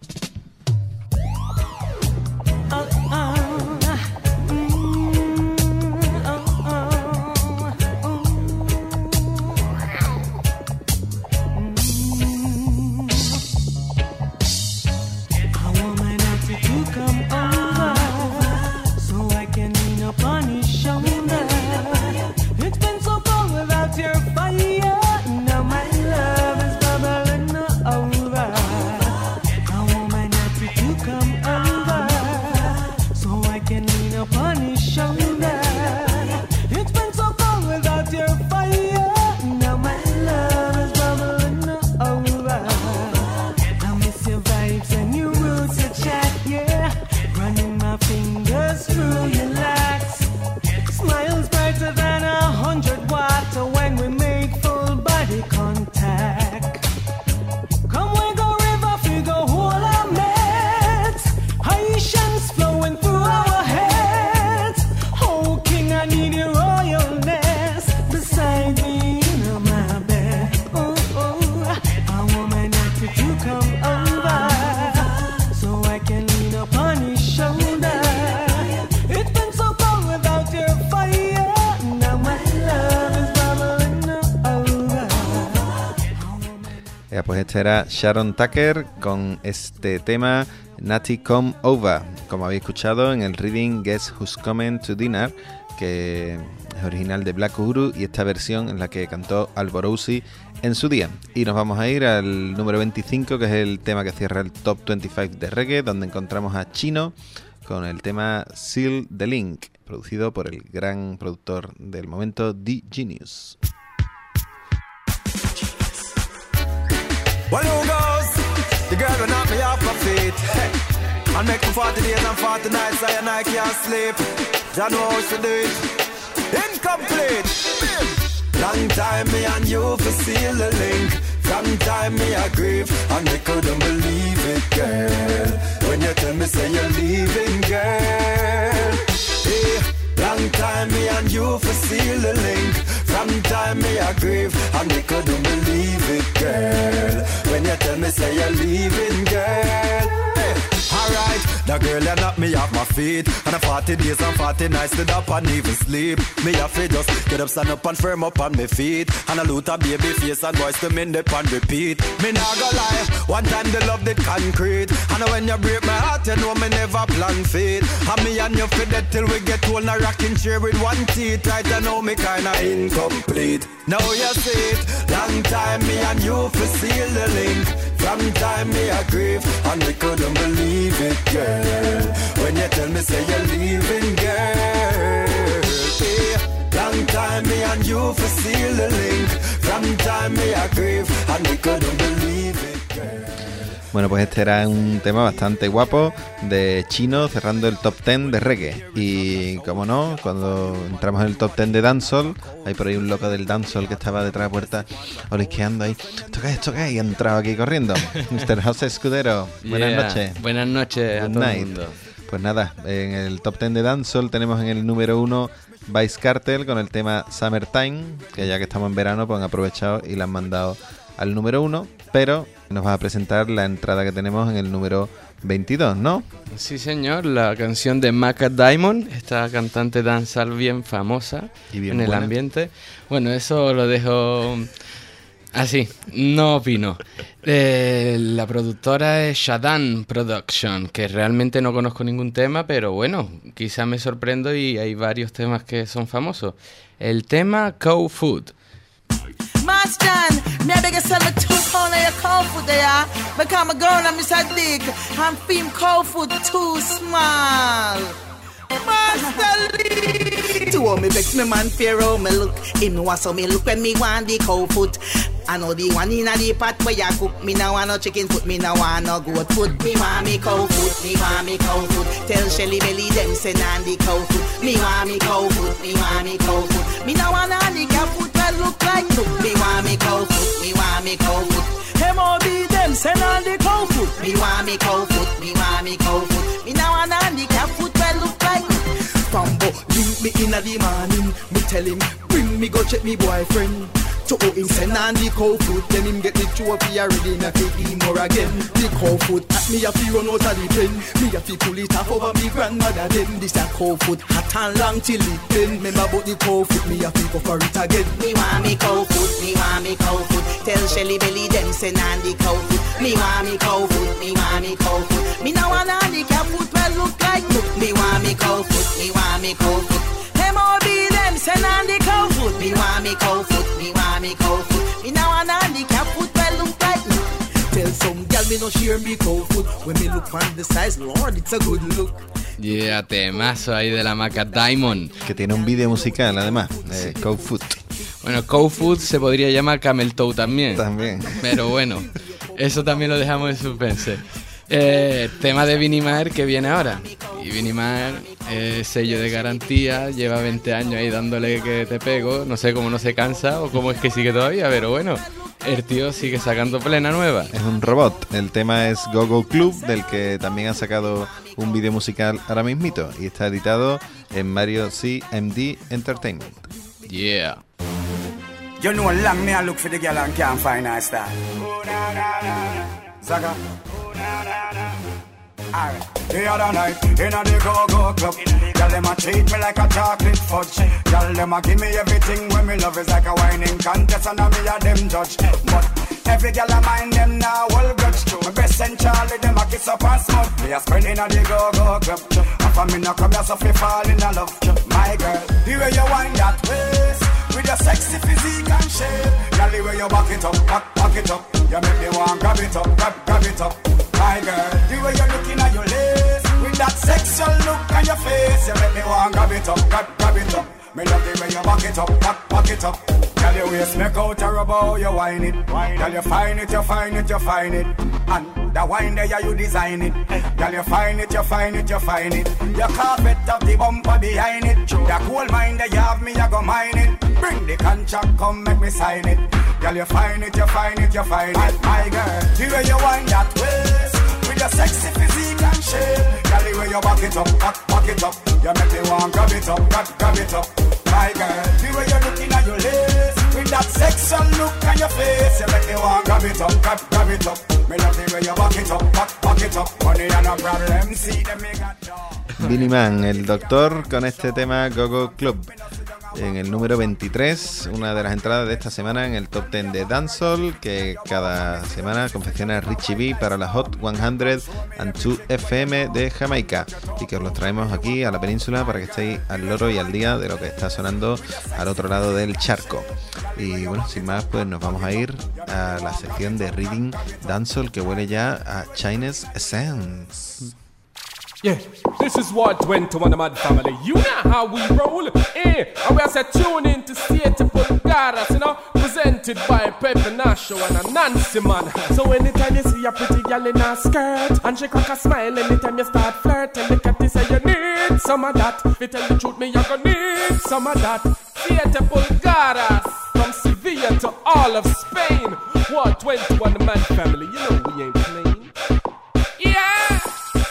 B: Pues este era Sharon Tucker con este tema Natty Come Over, como habéis escuchado en el reading Guess Who's Coming to Dinner, que es original de Black Uhuru, y esta versión en la que cantó Alborosi en su día. Y nos vamos a ir al número 25, que es el tema que cierra el Top 25 de reggae, donde encontramos a Chino con el tema Seal the Link, producido por el gran productor del momento, The Genius.
A: Well, who goes? The girl will knock me off my feet. Hey. And make me 40 days and 40 nights and I can't sleep. I know how to do it. Incomplete. Long time me and you for seal the link. From time me I grieve and I couldn't believe it, girl. When you tell me say you're leaving, girl. Hey. Long time me and you for seal the link. From time me I grieve and I couldn't believe it, girl. When you tell me say you're leaving, girl. Hey.
J: Alright, the girl that knocked me off my feet. And a 40 days and 40 nights stood up and even sleep. Me have to just get up, stand up and firm up on my feet. And a loot a baby face and voice to mend up and repeat. Me nah go lie, one time the love did concrete. And when you break my heart, you know me never plan fate. And me and you fit that till we get old, a rocking chair with one teeth. Right, I know me kinda incomplete. Now you see it, long time me and you for seal the link. From time me I grieve, and we couldn't believe it, girl. When you tell me say you're leaving, girl. Yeah. Long time me and you for seal the link. From time me I grieve, and we couldn't believe it, girl.
B: Bueno, pues este era un tema bastante guapo de Chino cerrando el top 10 de reggae. Y como no, cuando entramos en el top 10 de dancehall, hay por ahí un loco del dancehall que estaba detrás de la puerta olisqueando ahí. ¿Esto qué es? Y ha entrado aquí corriendo. Mr. José Escudero, buenas noches.
K: Buenas noches a todo el mundo.
B: Pues nada, en el top 10 de dancehall tenemos en el número 1 Vice Cartel con el tema Summertime, que ya que estamos en verano pues han aprovechado y la han mandado al número 1, pero nos vas a presentar la entrada que tenemos en el número 22, ¿no?
K: Sí, señor, la canción de Maca Diamond, esta cantante dancehall bien famosa y bien en buena. El ambiente. Bueno, eso lo dejo así, no opino. La productora es Shadan Production, que realmente no conozco ningún tema, pero bueno, quizá me sorprendo y hay varios temas que son famosos. El tema Cow Food.
L: Master, me I beg you sell me 2 pounds of your cow food there. Because I'm girl and Mr. Dick, and film cow food too small. Master Lee! To all me vex me man fear how me look. Him know so me look when me want the cow foot. I know the one in the pot where you cook. Me now want no chicken foot, me now want no goat foot. Me want me cow foot, me want me cow foot. Tell Shelly Belly them send on the cow foot. Me want me cow foot, me want me cow foot. Me now want no cat foot that look like look. Me want me cow foot, me want me cow foot. M.O.B. them send on the cow foot. Me want me cow foot, me want me cow foot. Me now want no cat foot that look like look. Fambo, link me in the morning. Me tell him, bring me go check me boyfriend. So him send on the cow food, then him get the trophy already, na take him more again. The cow food, at me a fi run out of the pen. Me a fi pull it off over me grandmother then. This a cow food, hot and long till it then. Remember about the cow food, me a fi go for it again. Me want me cow food, me want me cow food. Tell Shelly Belly them send on the cow food. Me want me cow food, me want me cow food. Me now want on the cat food, well look like look. Me want me cow food, me want me cow food. M.O.B. them send on the cow food. Me want me cow food, me want me cow food. Me now want on the cat food, well look like look. Tell some girl me no share me cow food. When me look on the size, Lord, it's a good look.
K: Yeah, temazo ahí de la Maca Diamond.
B: Que tiene un vídeo musical además, Cow Food.
K: Bueno, Cow Food se podría llamar Camel Toe también.
B: También.
K: Pero bueno, eso también lo dejamos en suspense. Tema de Vinimar que viene ahora. Y Vinimar, sello de garantía, lleva 20 años ahí dándole que te pego. No sé cómo no se cansa o cómo es que sigue todavía, pero bueno, el tío sigue sacando plena nueva.
B: Es un robot. El tema es Go Go Club, del que también ha sacado un vídeo musical ahora mismito. Y está editado en Mario CMD Entertainment.
K: Yeah.
D: You know long me I look for the girl and can't find her star. Zaga. Alright. The other night, in a the go-go club, girl them a treat me like a chocolate fudge. Girl them a give me everything when me love is like a whining contest and a me a them judge. But every girl a mind them now all grudge. My best and Charlie them a kiss up and smut. Me a spend in a the go-go club. And for me no come here so fi fall in a love. My girl, the way you wind that waist, with your sexy physique and shape. Girl, the way you back it up, back it up. You make me want grab it up, grab it up. My girl, the way you're looking at your lace, with that sexual look on your face, you make me want grab it up, grab it up. Me love the way you back it up, back it up. Girl, your waist make out a rubber, you whine it. Girl, you find it, you find it, you find it. And the wine there, you design it. Girl, you find it, you find it, you find it. Your carpet of the bumper behind it. The cool mind there, you have me, you go mine it. Bring the contract, come make me sign it. Girl, you find it, you find it, you find it. My girl, the way you wind that waist, with your sexy physique and shape. Girl, the way you back it up, back it up. You make me want grab it up, grab it up. My girl, the way you're looking at your lace, with that sexual look on your face, you make me want grab it up, grab it up. Me love the way you back it up, back it up. When money and no problem. See them me got dog.
B: Billy Mann, el doctor, con este tema Go-Go Club. En el número 23, una de las entradas de esta semana en el top 10 de Dancehall, que cada semana confecciona Richie B para la Hot 102 FM de Jamaica, y que os los traemos aquí a la península para que estéis al loro y al día de lo que está sonando al otro lado del charco. Y bueno, sin más, pues nos vamos a ir a la sección de Reading Dancehall, que huele ya a Chinese Essence.
M: Yeah, this is what 21 the Mad Family. You know how we roll, and we are set tune in to see it to put Garas, you know, presented by Pepe Nasho and a Nancy man. So anytime you see a pretty girl in a skirt and she crack a smile, anytime you start flirting, look at this and you need some of that. If you tell the truth, me you gonna need some of that. See it to put Garas from Sevilla to all of Spain. What 21 the Mad Family? You know we ain't playing. Yeah.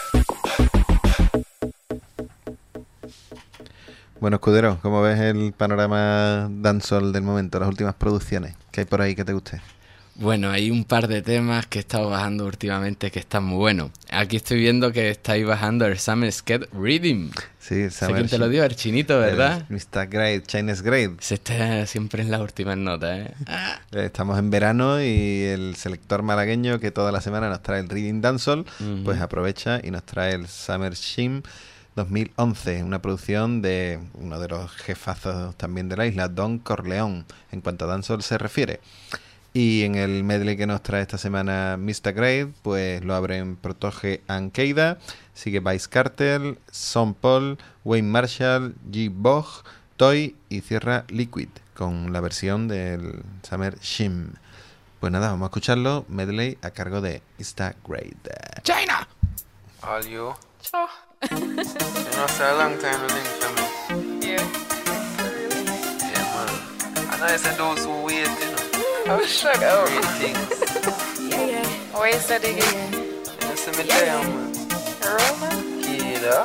B: Bueno, Escudero, ¿cómo ves el panorama dancehall del momento, las últimas producciones? ¿Qué hay por ahí que te guste?
K: Bueno, hay un par de temas que he estado bajando últimamente que están muy buenos. Aquí estoy viendo que estáis bajando el Summer Skate Rhythm.
B: Sí,
K: Summer. ¿Quién te lo dio? El chinito, ¿verdad?
B: Mr. Great, Chinese Great.
K: Se está siempre en las últimas notas, ¿eh?
B: Estamos en verano y el selector malagueño que toda la semana nos trae el Reading Dancehall, pues aprovecha y nos trae el Summer Shim 2011, una producción de uno de los jefazos también de la isla, Don Corleone, en cuanto a dancehall se refiere. Y en el medley que nos trae esta semana Mr. Great, pues lo abren Protoje and Keida, sigue Vice Cartel, Son Paul, Wayne Marshall, G. Bog, Toy y cierra Liquid, con la versión del Summer Shim. Pues nada, vamos a escucharlo, medley a cargo de Mr. Great.
N: China! All you. Sure. You know, it's a long time to think for me. Yeah. Really? Yeah, man. And I said those who wait, you know. Oh, shut up. Great things. Yeah. Where is that again? You see me there, man. Roman? Kida.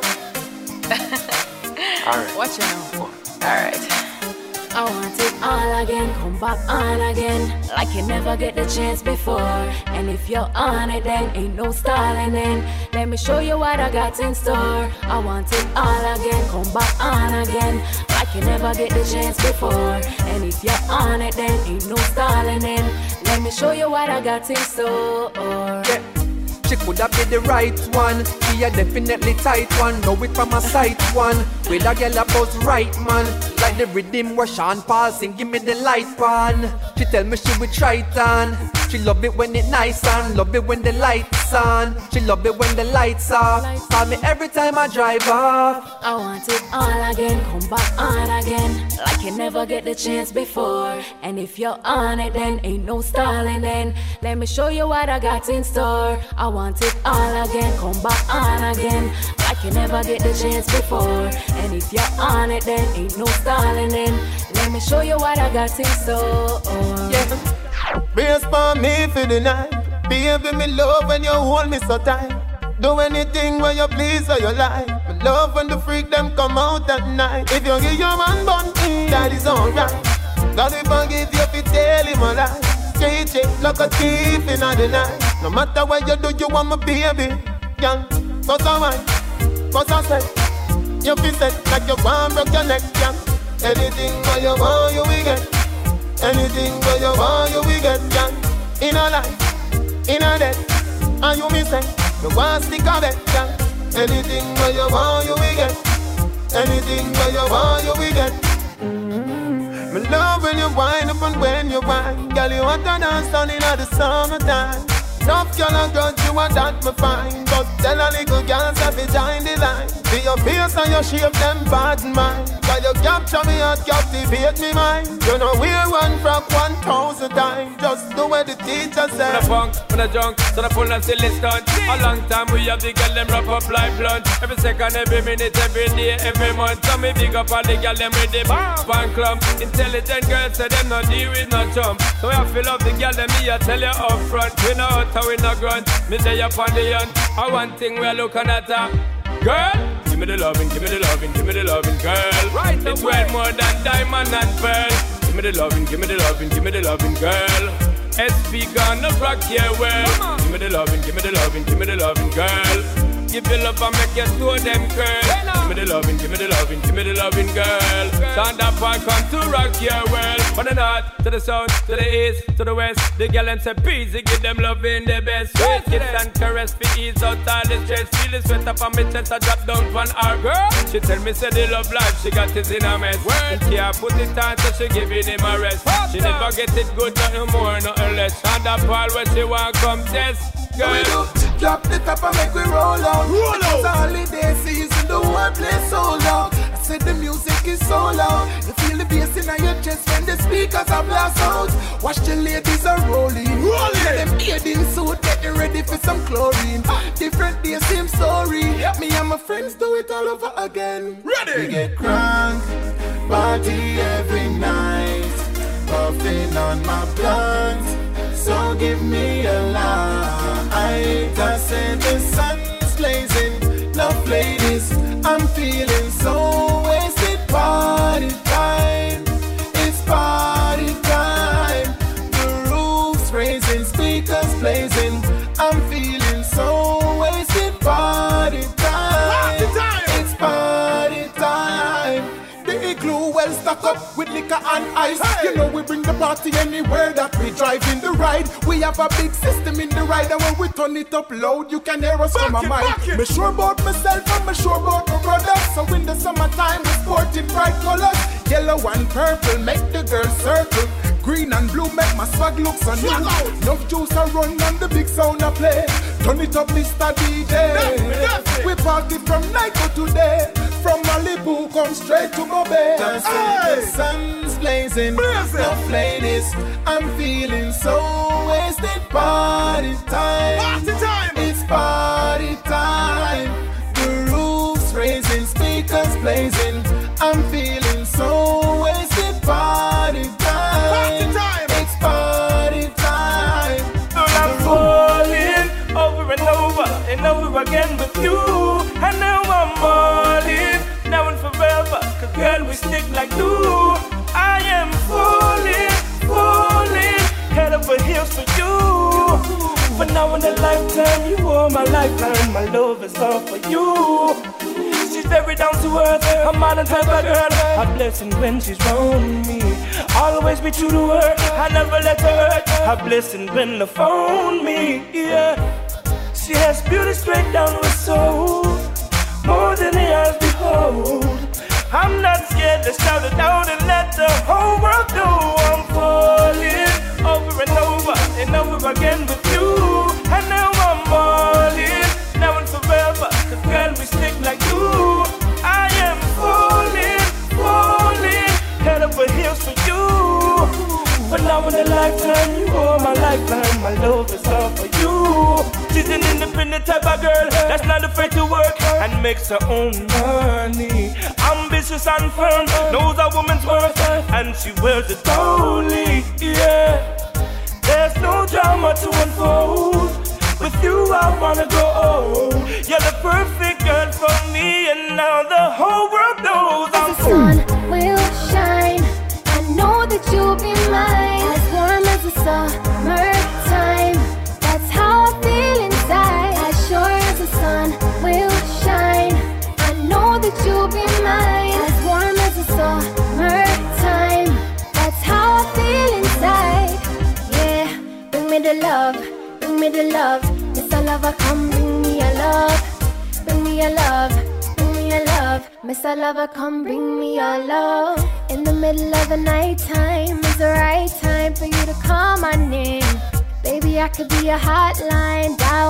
N: Alright. Watch out. Alright.
O: I want it all again, come back on again, like you never get the chance before. And if you're on it then, ain't no stalling then. Let me show you what I got in store. I want it all again, come back on again, like you never get the chance before. And if you're on it then, ain't no stalling then. Let me show you what I got in store.
P: Yeah. She could have been the right one. She a definitely tight one. Know it from a sight one. With a girl about right man. Like the rhythm where Sean Paul sing, give me the light one. She tell me she will try it on. She love it when it nice and love it when the lights on. She love it when the lights off. Call me every time I drive off.
O: I want it all again, come back on again, like you never get the chance before. And if you're on it then, ain't no stalling then. Let me show you what I got in store. I want it all again, come back on again, like you never get the chance before. And if you're on it then, ain't no stalling then. Let me show you what I got in store.
P: Yeah. Brace for me for the night. Baby, me love when you hold me so tight. Do anything when you please or you like. Me love when the freak them come out at night. If you give your man bun, that is alright. God will forgive you if you tell him a lie. Straight like a thief in the night. No matter what you do, you want my baby. Girl, cause alright, cause I say you feel set like you want broke your neck, girl. Anything what you want, you will get. Anything what you want, you will get, girl. In a life, in a death, and you me say you want stick of it, girl. Anything what you want, you will get. Anything what you want, you will get. Me love when you wind up and when you whine. Girl, you want to dance down in the summertime. Tough girl and girl, you are that me fine. But tell a little girl to be join the line. Be your face and your shape, them bad in mind. While you capture me and captivate me mind. You know we're one from 1,000 times. Just do what the teacher said.
M: When I funk, when I junk, so I pull and still it's done. A long time we have the girl them wrap up like blunt. Every second, every minute, every day, every month. So me big up all the girl them with the bang clump. Intelligent girls say them not deal with no chump. So I feel love the girl them me I tell you up front. We know how we no grunt. Me say up on the hunt. I one thing we're looking at her. Girl, give me the loving, give me the loving, give me the loving, girl. Right, it's worth more than diamond and pearl. Give me the loving, give me the loving, give me the loving, girl. SP gonna rock your well. Give me the loving, give me the loving, give me the loving, girl. Give your love and make you store them curl. Give me the loving, give me the loving, give me the loving, girl. Sound that boy come to rock your world. From the north to the south, to the east, to the west. The girl and say peasy, give them loving the best. Sweet kiss and caress for ease out all the stress. Feel the sweat up on me chest, I drop down on her girl. She tell me say the love life, she got it in a mess. And can't put it on, so she giving him a rest. She never get it good, nothing more, nothing less. And that ball where she want come test. Girl,
P: drop the top and make we roll out. It's holiday season, the whole place sold out. I said the music is so loud. You feel the bass in your chest when the speakers are blast out. Watch the ladies are rolling. Let them bathing suit, getting ready for some chlorine. Different days, same story. Me and my friends do it all over again. Ready? We get crunk, party every night. Puffing on my blunt. So give me a light. I said the sun's blazing. Love ladies, I'm feeling so wasted. Party time, it's party time. The roof's raising, speakers blazing. I'm feeling so wasted. Party time, it's party time. The igloo well stuck up with liquor and ice. You know we bring the party anywhere that we drive in the ride. We have a big system in the ride, and when we turn it up loud, you can hear us from a mic. Me sure about myself and me sure about my brothers. So in the summertime we sporting bright colors. Yellow and purple make the girls circle. Green and blue make my swag look so new. Enough juice a run and the big sound a play. Turn it up, Mr. DJ. We party from night to today. From Malibu, come straight to Mobile. Just the sun's blazing. Enough ladies, I'm feeling so wasted. Party time. Party time. It's party time. The roof's raising, speakers blazing. I'm feeling so wasted. Party time. Party time. It's party time.
Q: I'm falling over and over again with you. And now I'm falling, now and forever. 'Cause girl, we stick like glue. I am falling, head over heels for you. For now in a lifetime, you are my lifeline. My love is all for you. She's very down to earth, a modern type of girl. A blessing when she's around me. Always be true to her, I never let her hurt. A blessing when they found me, yeah. She has beauty straight down to her soul, more than the eyes behold. I'm not scared to shout it out and let the whole world know I'm falling over and over again with you. And now I'm falling, now and forever. 'Cause girl, we stick like glue. I am falling, head over heels for you. But now in a lifetime, you are my lifeline. My love is all for you. She's an independent type of girl that's not afraid to work and makes her own money. Ambitious and firm, knows a woman's worth, and she wears it boldly, yeah. There's no drama to unfold. With you I wanna go old. You're the perfect girl for me, and now the whole world knows I'm
R: the sun will shine. I know that you'll be mine. As warm as the summertime. That's how I feel inside. As sure as the sun will shine. I know that you'll be mine. As warm as the summertime. That's how I feel inside. Yeah, bring me the love, bring me the love. Mr. Lover, come bring me a love. Bring me a love, bring me a love. Mr. Lover, come bring me your love. In the middle of the night time is the right time for you to call my name. Baby, I could be a hotline. Dial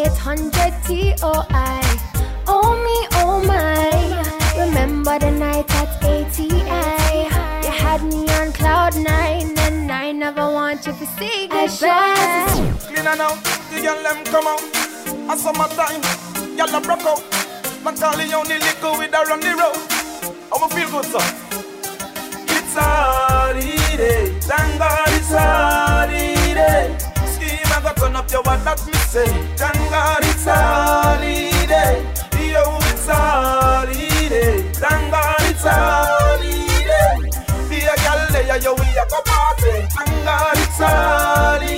R: 1-800-TOI. Oh me, oh my. Remember the night at ATI. You had me on cloud 9, and I never want you to say goodbye.
Q: Clean now, the girl them come out. A summertime, y'all a broke out. Macaulay on the liquor with her on the road. How we feel good, son? It's holiday, thank God it's holiday. Scheme I got turn up your what that me say. Thank God it's holiday. Yo, it's holiday, thank God it's holiday. Be a girl there, yo, we a go party. Thank God it's holiday.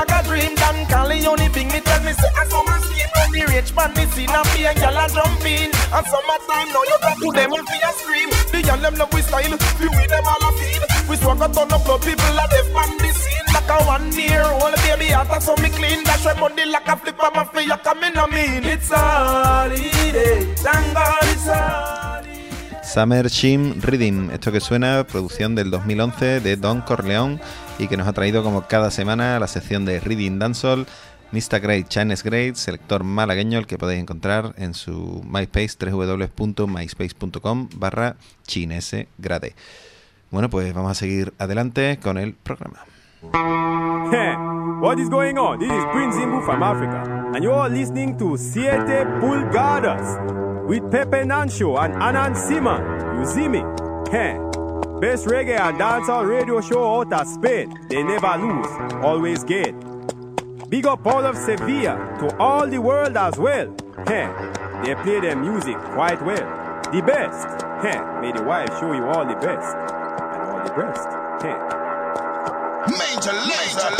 P: bag of dream. Dan Corleone bring me tell me say I saw my skin when the rich man me see now be a gyal a jump in. And summertime now you talk to them and feel a scream. The gyal them love we style, we with them all a feel. We swag a ton of blood people a deaf on the scene. Like a 1 year old baby after so me clean. Dash my body like a flip on my face, you coming on me. It's a holiday, thank God it's a holiday.
B: Summer Shim Rhythm, esto que suena, producción del 2011 de Don Corleone y que nos ha traído como cada semana a la sección de Reading Dancehall, Mr. Great, Chinese Great, selector malagueño, el que podéis encontrar en su MySpace, www.myspace.com/chinesegrade. Bueno, pues vamos a seguir adelante con el programa.
S: Hey, what is going on? This is Prince Zimbu from Africa, and you are listening to Siete Pulgadas with Pepe Nancho and Anan Siman. You see me? Hey, best reggae and dancehall radio show out of Spain. They never lose, always get. Big up all of Sevilla to all the world as well. Hey, they play their music quite well. The best. Hey, may the wife show you all the best and all the best. Hey.
I: Major laser.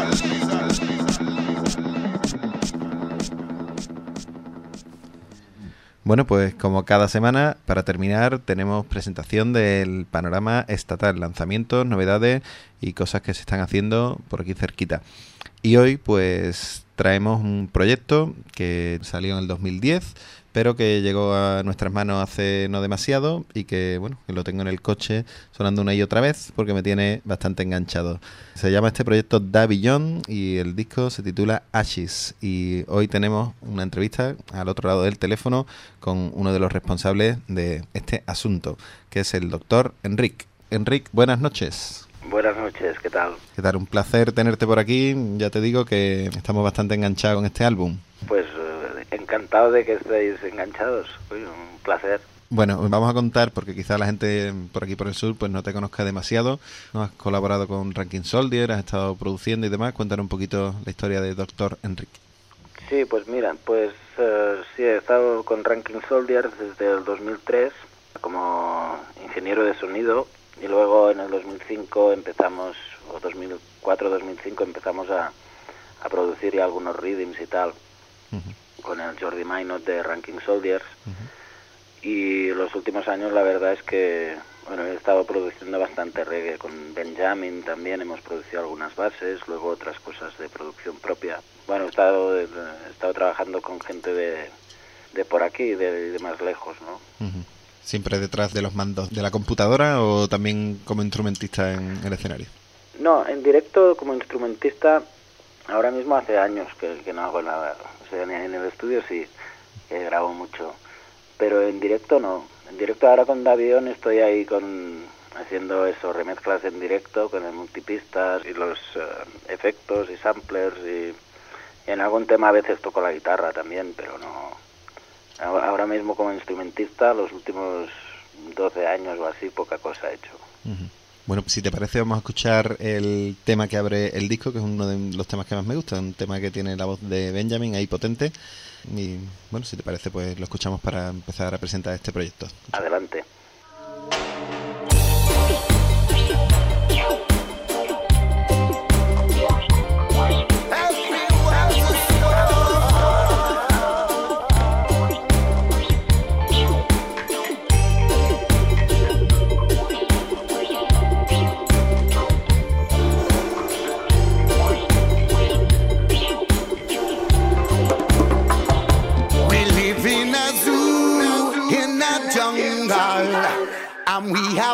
B: Bueno, pues como cada semana, para terminar, tenemos presentación del panorama estatal, lanzamientos, novedades y cosas que se están haciendo por aquí cerquita. Y hoy, pues, traemos un proyecto que salió en el 2010, pero que llegó a nuestras manos hace no demasiado y que, bueno, que lo tengo en el coche sonando una y otra vez porque me tiene bastante enganchado. Se llama este proyecto Da Beyond y el disco se titula Ashes. Y hoy tenemos una entrevista al otro lado del teléfono con uno de los responsables de este asunto, que es el doctor Enric. Enric, buenas noches.
T: Buenas noches, ¿qué tal?
B: ¿Qué tal? Un placer tenerte por aquí. Ya te digo que estamos bastante enganchados con este álbum.
T: Pues encantado de que estéis enganchados. Uy, un placer.
B: Bueno, vamos a contar, porque quizá la gente por aquí por el sur pues no te conozca demasiado. ¿No? Has colaborado con Ranking Soldier, has estado produciendo y demás. Cuéntanos un poquito la historia de Dr. Enric.
T: Sí, pues mira, sí, he estado con Ranking Soldier desde el 2003 como ingeniero de sonido. Y luego en el 2005 empezamos, o 2004-2005 empezamos a producir ya algunos rhythms y tal, con el Jordi Maynot de Ranking Soldiers. Y los últimos años la verdad es que, bueno, he estado produciendo bastante reggae. Con Benjamin también hemos producido algunas bases, luego otras cosas de producción propia. Bueno, he estado trabajando con gente de por aquí, de más lejos, ¿no?
B: ¿Siempre detrás de los mandos de la computadora o también como instrumentista en el escenario?
T: No, en directo como instrumentista ahora mismo hace años que no hago nada. O sea, en el estudio sí, grabo mucho, pero en directo no. En directo ahora con Davion estoy ahí haciendo eso, remezclas en directo con el multipistas y los efectos y samplers y en algún tema a veces toco la guitarra también, pero no. Ahora mismo como instrumentista, los últimos 12 años o así, poca cosa he hecho.
B: Bueno, pues si te parece vamos a escuchar el tema que abre el disco, que es uno de los temas que más me gusta, un tema que tiene la voz de Benjamin ahí potente. Y bueno, si te parece pues lo escuchamos para empezar a presentar este proyecto.
T: Adelante.
U: And we have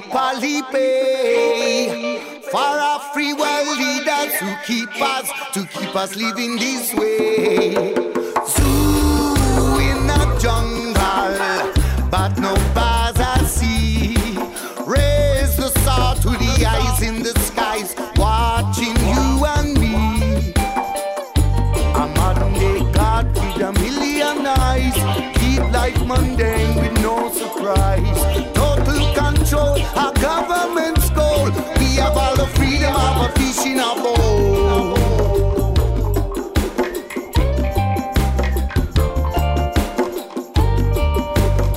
U: Polypay for our free world leaders who keep us living this way. Zoo in the jungle, but no bars at sea. Raise the sword to the eyes in the skies, watching you and me. A modern day God with a million eyes, keep life mundane with no surprise. Control our government's goal. We have all the freedom of a fish in our bowl.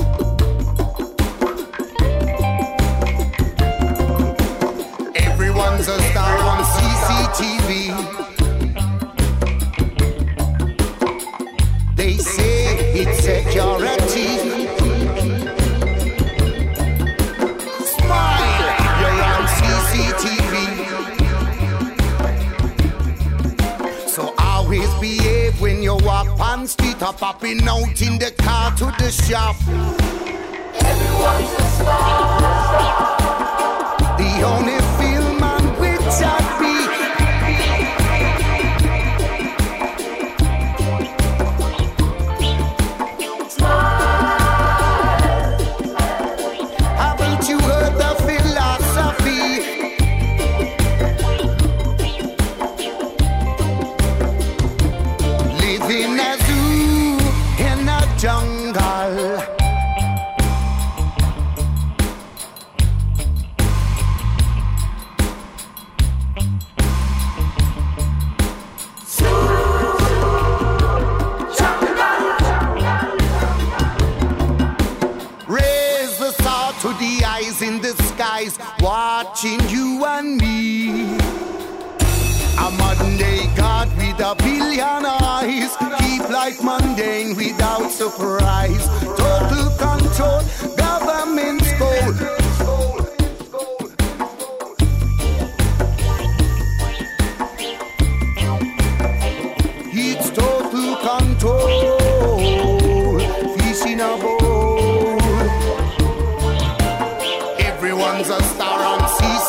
U: Everyone popping out in the car to the shop. Everyone's a star. The only film on which I be. Haven't you heard the philosophy? Living a zoo in a jungle. Raise the sword to the eyes in the skies, watching you and me. A modern day God with a billion eyes, keep life mundane without surprise. Total control, government's goal. It's total control, fish in a bowl. Everyone's a star on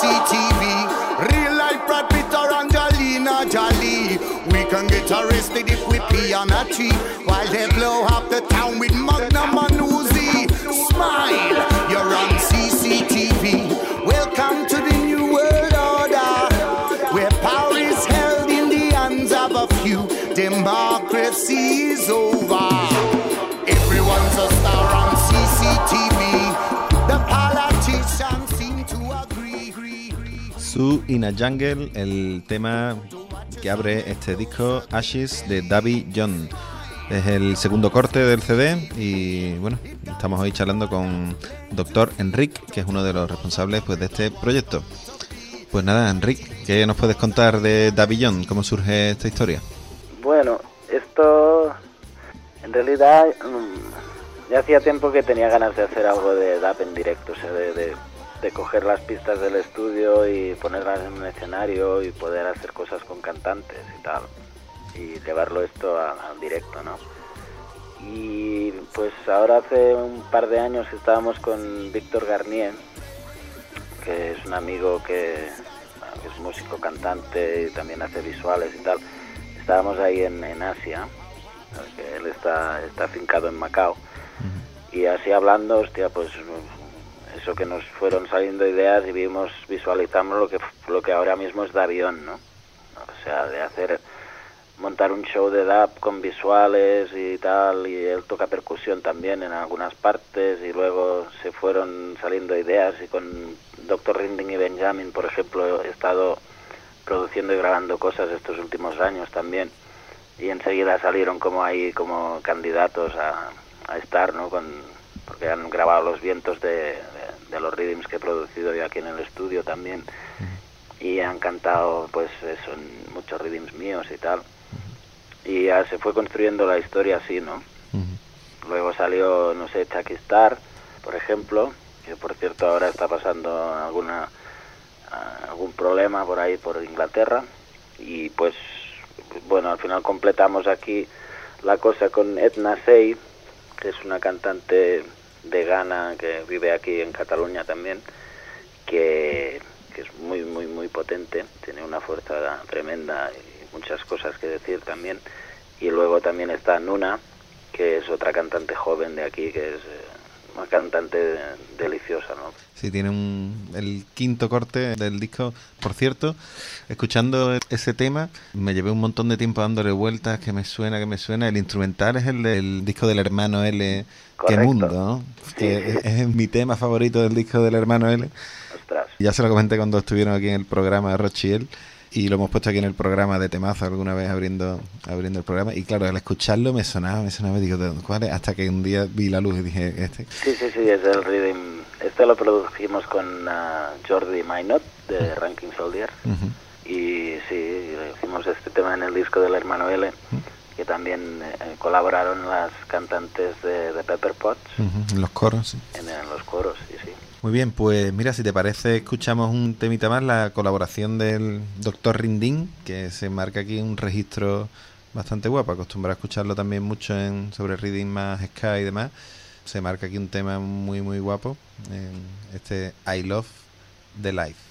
U: CCTV. Real life Brad Pitt or Angelina Jolie. We can get arrested if we pee on a tree, while they blow up the town with Magnum and Uzi. Smile, you're on CCTV. Welcome to the new world order, where power is held in the hands of a few. Democracy is over. Everyone's a star on CCTV. The politicians seem to agree.
B: Zoo in a Jungle, el tema que abre este disco Ashes de Davy John. Es el segundo corte del CD y bueno, estamos hoy charlando con Dr. Enric, que es uno de los responsables pues de este proyecto. Pues nada, Enric, ¿qué nos puedes contar de Davy John? ¿Cómo surge esta historia?
T: Bueno, esto en realidad ya hacía tiempo que tenía ganas de hacer algo de dub en directo, o sea, de coger las pistas del estudio y ponerlas en un escenario y poder hacer cosas con cantantes y tal, y llevarlo esto al directo, ¿no? Y pues ahora hace un par de años estábamos con Víctor Garnier, que es un amigo que es músico, cantante y también hace visuales y tal. Estábamos ahí en Asia, porque él está afincado en Macao, y así hablando, hostia, pues eso que nos fueron saliendo ideas y visualizamos lo que ahora mismo es Davy John, ¿no? O sea, de montar un show de dub con visuales y tal, y él toca percusión también en algunas partes, y luego se fueron saliendo ideas, y con Dr. Rinding y Benjamin, por ejemplo, he estado produciendo y grabando cosas estos últimos años también, y enseguida salieron como candidatos a estar, ¿no? Porque han grabado los vientos de los rhythms que he producido yo aquí en el estudio también, y han cantado pues eso, muchos rhythms míos y tal, y ya se fue construyendo la historia así, ¿no? Luego salió, no sé, Chucky Star, por ejemplo, que por cierto ahora está pasando algún problema por ahí por Inglaterra, y pues bueno, al final completamos aquí la cosa con Edna Sey, que es una cantante de Ghana que vive aquí en Cataluña también, que es muy muy muy potente, tiene una fuerza tremenda y muchas cosas que decir también. Y luego también está Nuna, que es otra cantante joven de aquí, que es una cantante deliciosa, ¿no?
B: Sí, tiene el quinto corte del disco. Por cierto, escuchando ese tema, me llevé un montón de tiempo dándole vueltas, que me suena. El instrumental es el del disco del Hermano L, Qué Mundo, ¿no? Sí, que es mi tema favorito del disco del Hermano L.
T: Ostras. Ya
B: se lo comenté cuando estuvieron aquí en el programa de Rochiel, y lo hemos puesto aquí en el programa de temazo alguna vez abriendo el programa, y claro, al escucharlo me sonaba, digo, ¿cuál es? Hasta que un día vi la luz y dije, este.
T: Sí, es el rhythm. Este lo producimos con Jordi Maynot de Ranking Soldier, y sí, hicimos este tema en el disco del Hermano L, que también colaboraron las cantantes de Pepper Potts.
B: En los coros, sí.
T: En los coros, sí.
B: Muy bien, pues mira, si te parece, escuchamos un temita más, la colaboración del Dr. Rinding, que se marca aquí un registro bastante guapo, acostumbrado a escucharlo también mucho sobre rhythm más ska y demás. Se marca aquí un tema muy muy guapo, este I Love the Life.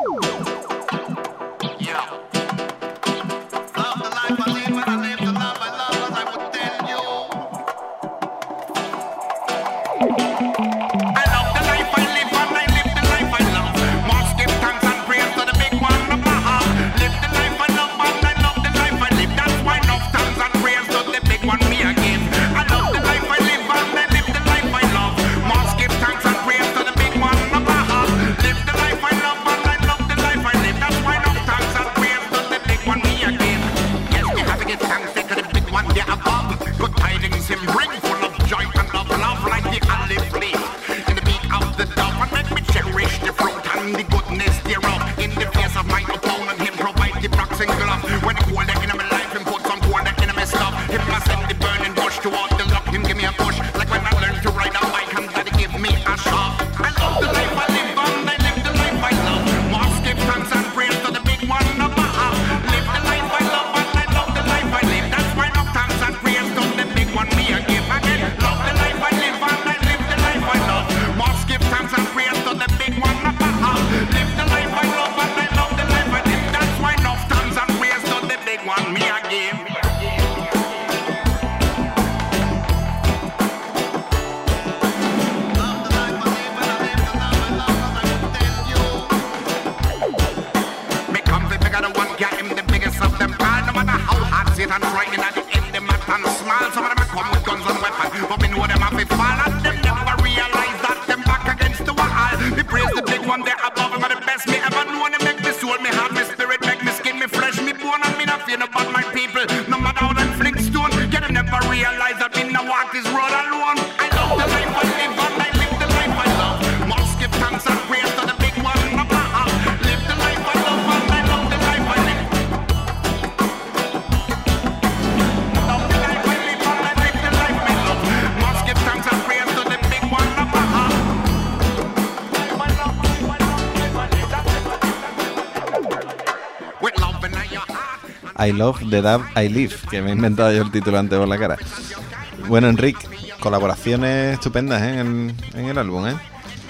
B: I Love the Dub I Live, que me he inventado yo el título antes por la cara. Bueno, Enrique, colaboraciones estupendas en el álbum, ¿eh?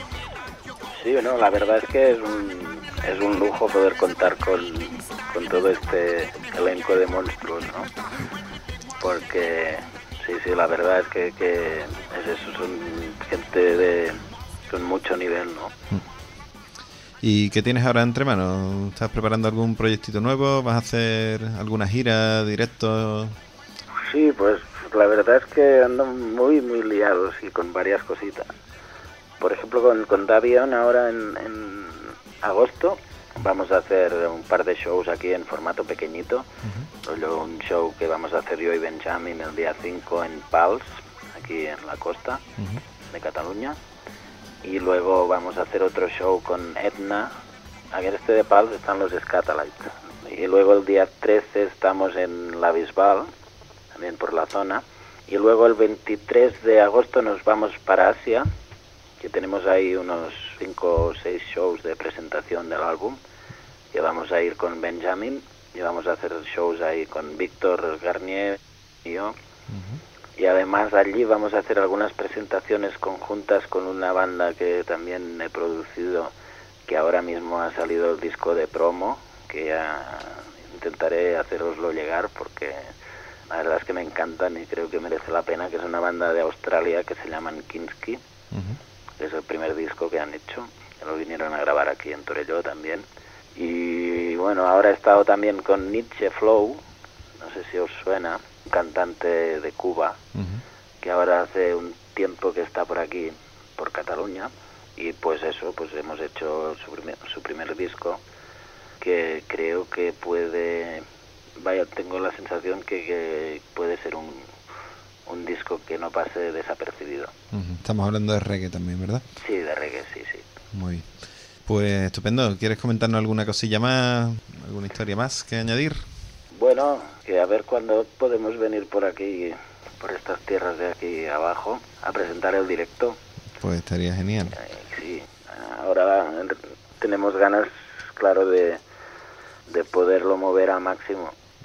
T: Sí, bueno, la verdad es que es un lujo poder contar con todo este elenco de monstruos, ¿no? Porque sí, la verdad es que es eso, son gente con mucho nivel, ¿no?
B: ¿Y qué tienes ahora entre manos? ¿Estás preparando algún proyectito nuevo? ¿Vas a hacer alguna gira, directo?
T: Sí, pues la verdad es que ando muy muy liados y con varias cositas. Por ejemplo, con Davion ahora en agosto vamos a hacer un par de shows aquí en formato pequeñito. Luego un show que vamos a hacer yo y Benjamin el día 5 en Pals, aquí en la costa de Cataluña. Y luego vamos a hacer otro show con Etna. Aquí en este de Pals están los Scatalites. Y luego el día 13 estamos en La Bisbal, también por la zona. Y luego el 23 de agosto nos vamos para Asia, que tenemos ahí unos 5 o 6 shows de presentación del álbum. Que vamos a ir con Benjamin y vamos a hacer shows ahí con Víctor Garnier y yo. Y además allí vamos a hacer algunas presentaciones conjuntas con una banda que también he producido, que ahora mismo ha salido el disco de promo, que ya intentaré haceroslo llegar porque la verdad es que me encantan y creo que merece la pena, que es una banda de Australia que se llaman Kinski, que es el primer disco que han hecho, que lo vinieron a grabar aquí en Torelló también. Y bueno, ahora he estado también con Nietzsche Flow, no sé si os suena, un cantante de Cuba, que ahora hace un tiempo que está por aquí, por Cataluña, y pues eso, pues hemos hecho su primer disco, que creo que puede, tengo la sensación que puede ser un disco que no pase desapercibido.
B: Estamos hablando de reggae también, ¿verdad?
T: Sí, de reggae, sí.
B: Muy bien. Pues estupendo. ¿Quieres comentarnos alguna cosilla más, alguna historia más que añadir?
T: Bueno, que a ver cuándo podemos venir por aquí, por estas tierras de aquí abajo, a presentar el directo.
B: Pues estaría genial.
T: Sí, ahora tenemos ganas, claro, de poderlo mover al máximo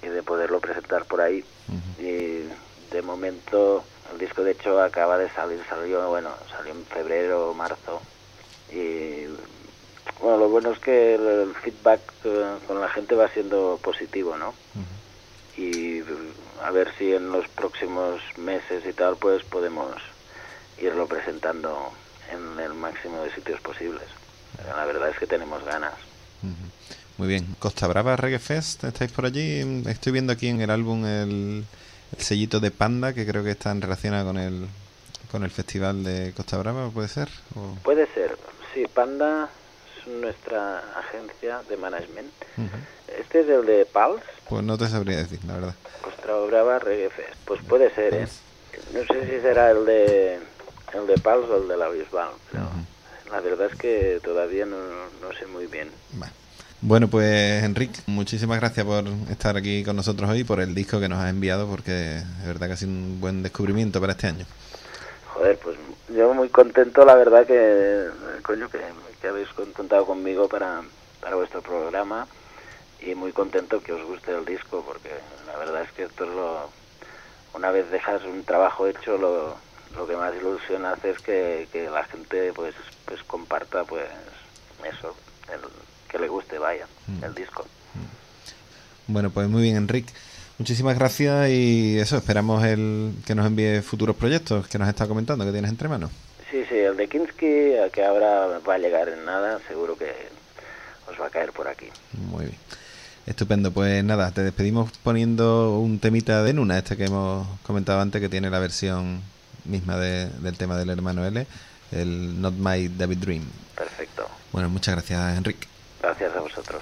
T: de poderlo presentar por ahí. Y de momento el disco de hecho acaba de salir, salió en febrero o marzo. Y bueno, lo bueno es que el feedback con la gente va siendo positivo, ¿no? Y a ver si en los próximos meses y tal pues podemos irlo presentando en el máximo de sitios posibles. La verdad es que tenemos ganas.
B: Muy bien. Costa Brava Reggae Fest, ¿estáis por allí? Estoy viendo aquí en el álbum el sellito de Panda, que creo que está en relación con el festival de Costa Brava, ¿puede ser? ¿O?
T: Puede ser, sí. Panda es nuestra agencia de management. ¿Este es el de Pals?
B: Pues no te sabría decir, la verdad.
T: Costa Brava Reggae Fest. Pues puede ser, ¿eh? No sé si será el de Pals o el de la Bisbal, pero la verdad es que todavía no sé muy bien.
B: Bueno, pues Enric, muchísimas gracias por estar aquí con nosotros hoy, por el disco que nos has enviado, porque de verdad que ha sido un buen descubrimiento para este año.
T: Joder, pues yo muy contento, la verdad que habéis contado conmigo para vuestro programa, y muy contento que os guste el disco, porque la verdad es que esto es una vez dejas un trabajo hecho, lo que más ilusión hace es que la gente pues comparta pues eso, que le guste, vaya, el disco.
B: Bueno, pues muy bien, Enric. Muchísimas gracias y eso, esperamos que nos envíe futuros proyectos que nos está comentando, que tienes entre manos.
T: Sí, el de Kinski, que ahora va a llegar en nada, seguro que os va a caer por aquí.
B: Muy bien. Estupendo, pues nada, te despedimos poniendo un temita de Nuna, que hemos comentado antes, que tiene la versión misma del tema del hermano L, el Not My David Dream.
T: Perfecto.
B: Bueno, muchas gracias, Enric.
T: Gracias a vosotros.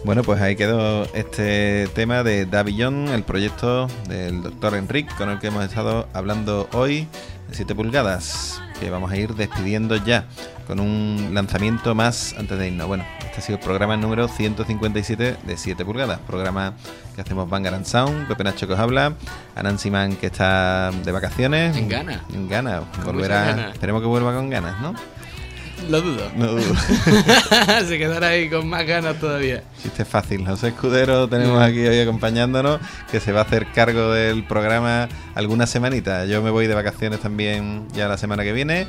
B: Bueno, pues ahí quedó este tema de Davillon, el proyecto del Dr. Enric, con el que hemos estado hablando hoy, de 7 pulgadas, que vamos a ir despidiendo ya con un lanzamiento más antes de irnos. Bueno, este ha sido el programa número 157 de 7 pulgadas, programa que hacemos Bangor and Sound, Pepe Nacho que os habla, Anansi Man que está de vacaciones.
K: En Ghana.
B: En Ghana,
K: Con
B: volverá,
K: muchas ganas.
B: esperemos que vuelva con ganas, ¿no?
K: Lo dudo.
B: No dudo.
K: Se quedará ahí con más ganas todavía.
B: Chiste fácil. José Escudero tenemos aquí hoy acompañándonos, que se va a hacer cargo del programa algunas semanitas. Yo me voy de vacaciones también ya la semana que viene.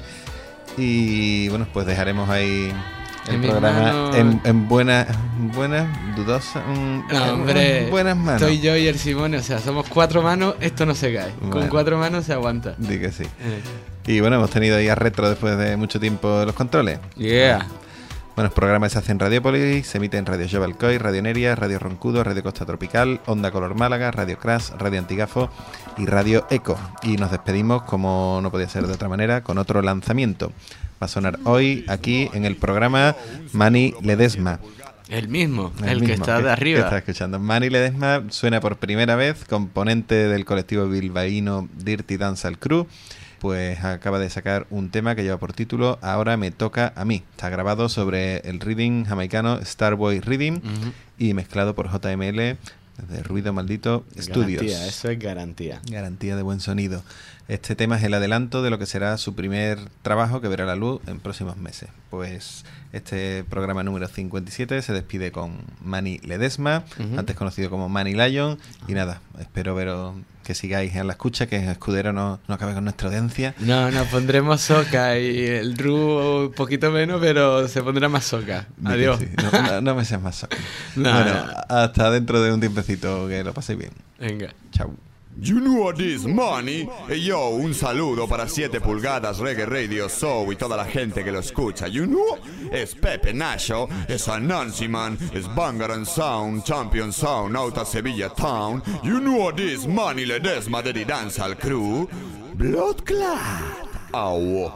B: Y bueno, pues dejaremos ahí el programa en buenas, dudosas,
K: hombre,
B: buenas manos.
K: Estoy yo y el Simone, o sea, somos 4 manos, esto no se cae.
B: Bueno.
K: Con 4 manos se aguanta.
B: Di que sí. Y bueno, hemos tenido ahí a Retro después de mucho tiempo los controles.
K: Yeah.
B: Bueno, el programa se hace en Radiopolis, se emite en Radio Jovalcoy, Radio Neria, Radio Roncudo, Radio Costa Tropical, Onda Color Málaga, Radio Crash, Radio Antigafo y Radio Eco. Y nos despedimos, como no podía ser de otra manera, con otro lanzamiento. Va a sonar hoy aquí en el programa Mani Ledesma.
K: El mismo, el que está de arriba.
B: Que está escuchando. Mani Ledesma suena por primera vez, componente del colectivo bilbaíno Dirty Dancehall Crew. Pues acaba de sacar un tema que lleva por título Ahora me toca a mí. Está grabado sobre el reading jamaicano Starboy Reading y mezclado por JML desde Ruido Maldito Studios.
K: Garantía, eso es garantía.
B: Garantía de buen sonido. Este tema es el adelanto de lo que será su primer trabajo que verá la luz en próximos meses. Pues este programa número 57 se despide con Mani Ledesma, antes conocido como Mani Lion. Y nada, espero veros que sigáis en la escucha, que Escudero no acabe con nuestra audiencia.
K: No, pondremos soca y el Ru un poquito menos, pero se pondrá más soca. Adiós.
B: Sí. No me seas más soca.
K: No,
B: bueno,
K: no.
B: Hasta dentro de un tiempecito, que lo paséis bien.
K: Venga.
B: Chao.
E: You know this money. Hey, yo, un saludo para 7 pulgadas Reggae Radio Show y toda la gente que lo escucha. You know, es Pepe Nacho, es Anansi Man, es Bangor and Sound, Champion Sound, out of Sevilla Town. You know this money, Ledesma de The Dancehall Crew. Blood Clot. Au.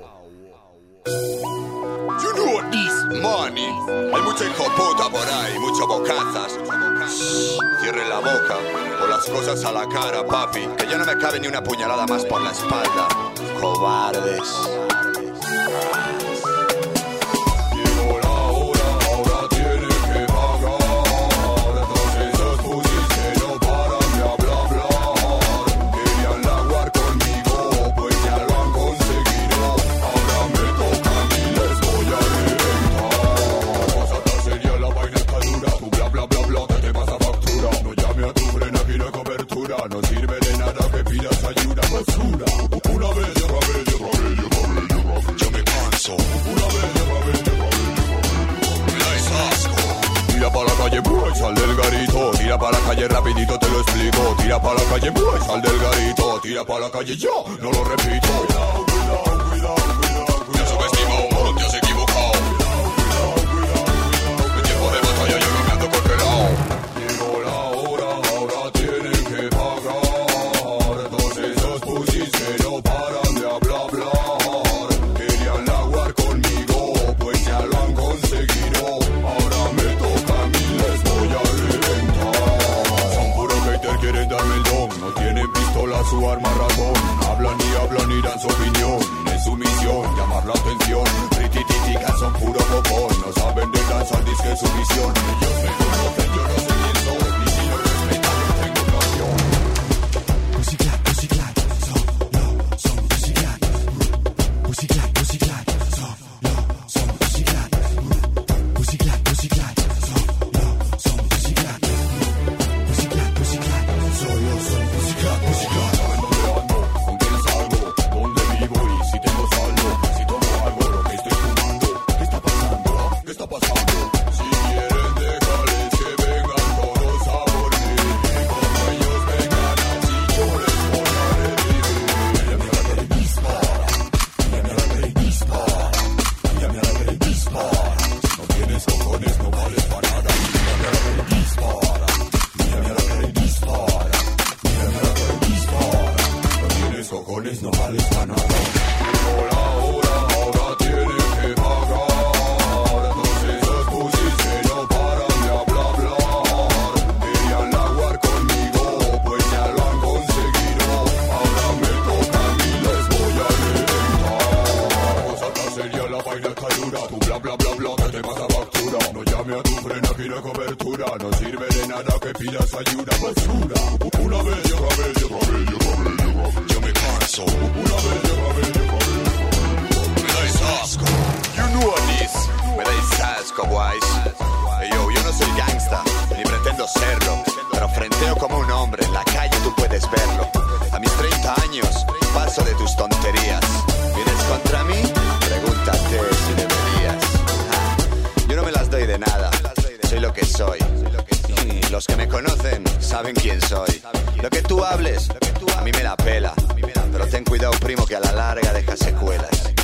E: You know this money. Hay mucho hijo puta por ahí, mucho bocazas. Cierren la boca o las cosas a la cara, papi. Que ya no me cabe ni una puñalada más por la espalda. Cobardes. Llegó la hora, ahora tienes que pagar. Entonces esos pusis que no paran de hablar. Querían laguar conmigo, pues ya lo han conseguido. Ahora me toca a mí, les voy a reventar. Pasada sería la vaina está dura. Tu bla bla bla bla que te pasa factura. No llame a tu frena, aquí no hay cobertura. No sirve de nada que pidas ayuda. Basura. Una vez y otra vez y otra vez y otra vez y otra vez. Yo me canso. Una vez y otra vez y otra vez y otra vez. Me dais asco. Tira para la calle, boy, sal del garito. Tira para la calle rapidito, te lo explico. Tira para la calle, boy, sal del garito. Tira para la calle, yo no lo repito. Cuidado, cuidado, cuidado, cuidado. Te has subestimado, te has equivocado. En tiempo de batalla yo no me ando congelado. Llegó la hora, ahora tienen que pagar. Entonces esos pusis que no paran de hablar. Querían laguar conmigo, pues ya lo han conseguido. Ahora me toca a mí, les voy a reventar. Son puros haters, quieren darme el don. No tienen pistola, su arma ratón. Hablan y dan su opinión. Es su misión, llamar la atención. Ritititicas son puro popón. No saben de danza, dice que su visión. Ellos me conocen, yo no sé quién soy. Y si no respetan, no tengo canción. Pussycat, pussycat, son pussycat. Pussycat, pussycat, son pussycat. Pussycat, pussycat, son pussycat. Pussycat, pussycat, son pussycat, pussycat. ¿Con quién salgo? ¿Dónde vivo? Y si tengo saldo, si tomo algo, lo que estoy fumando. ¿Qué está pasando? ¿Qué está pasando? Si quieren, déjales que y la cobertura. No sirve de nada que pidas ayuda, basura. Una vez y otra vez y otra vez y otra vez y otra vez. Yo me canso. Una vez y otra vez y otra vez. Me dais asco. You know this. Me dais asco, guays. Yo no soy gangsta, ni pretendo serlo, pero frenteo como un hombre, en la calle tú puedes verlo. A mis 30 años, paso de tus tonterías. ¿Vienes contra mí? Pregúntate si deberías. Yo no me las doy de nada, soy lo que soy. Y los que me conocen saben quién soy. Lo que tú hables, a mí me la pela. Pero ten cuidado, primo, que a la larga deja secuelas.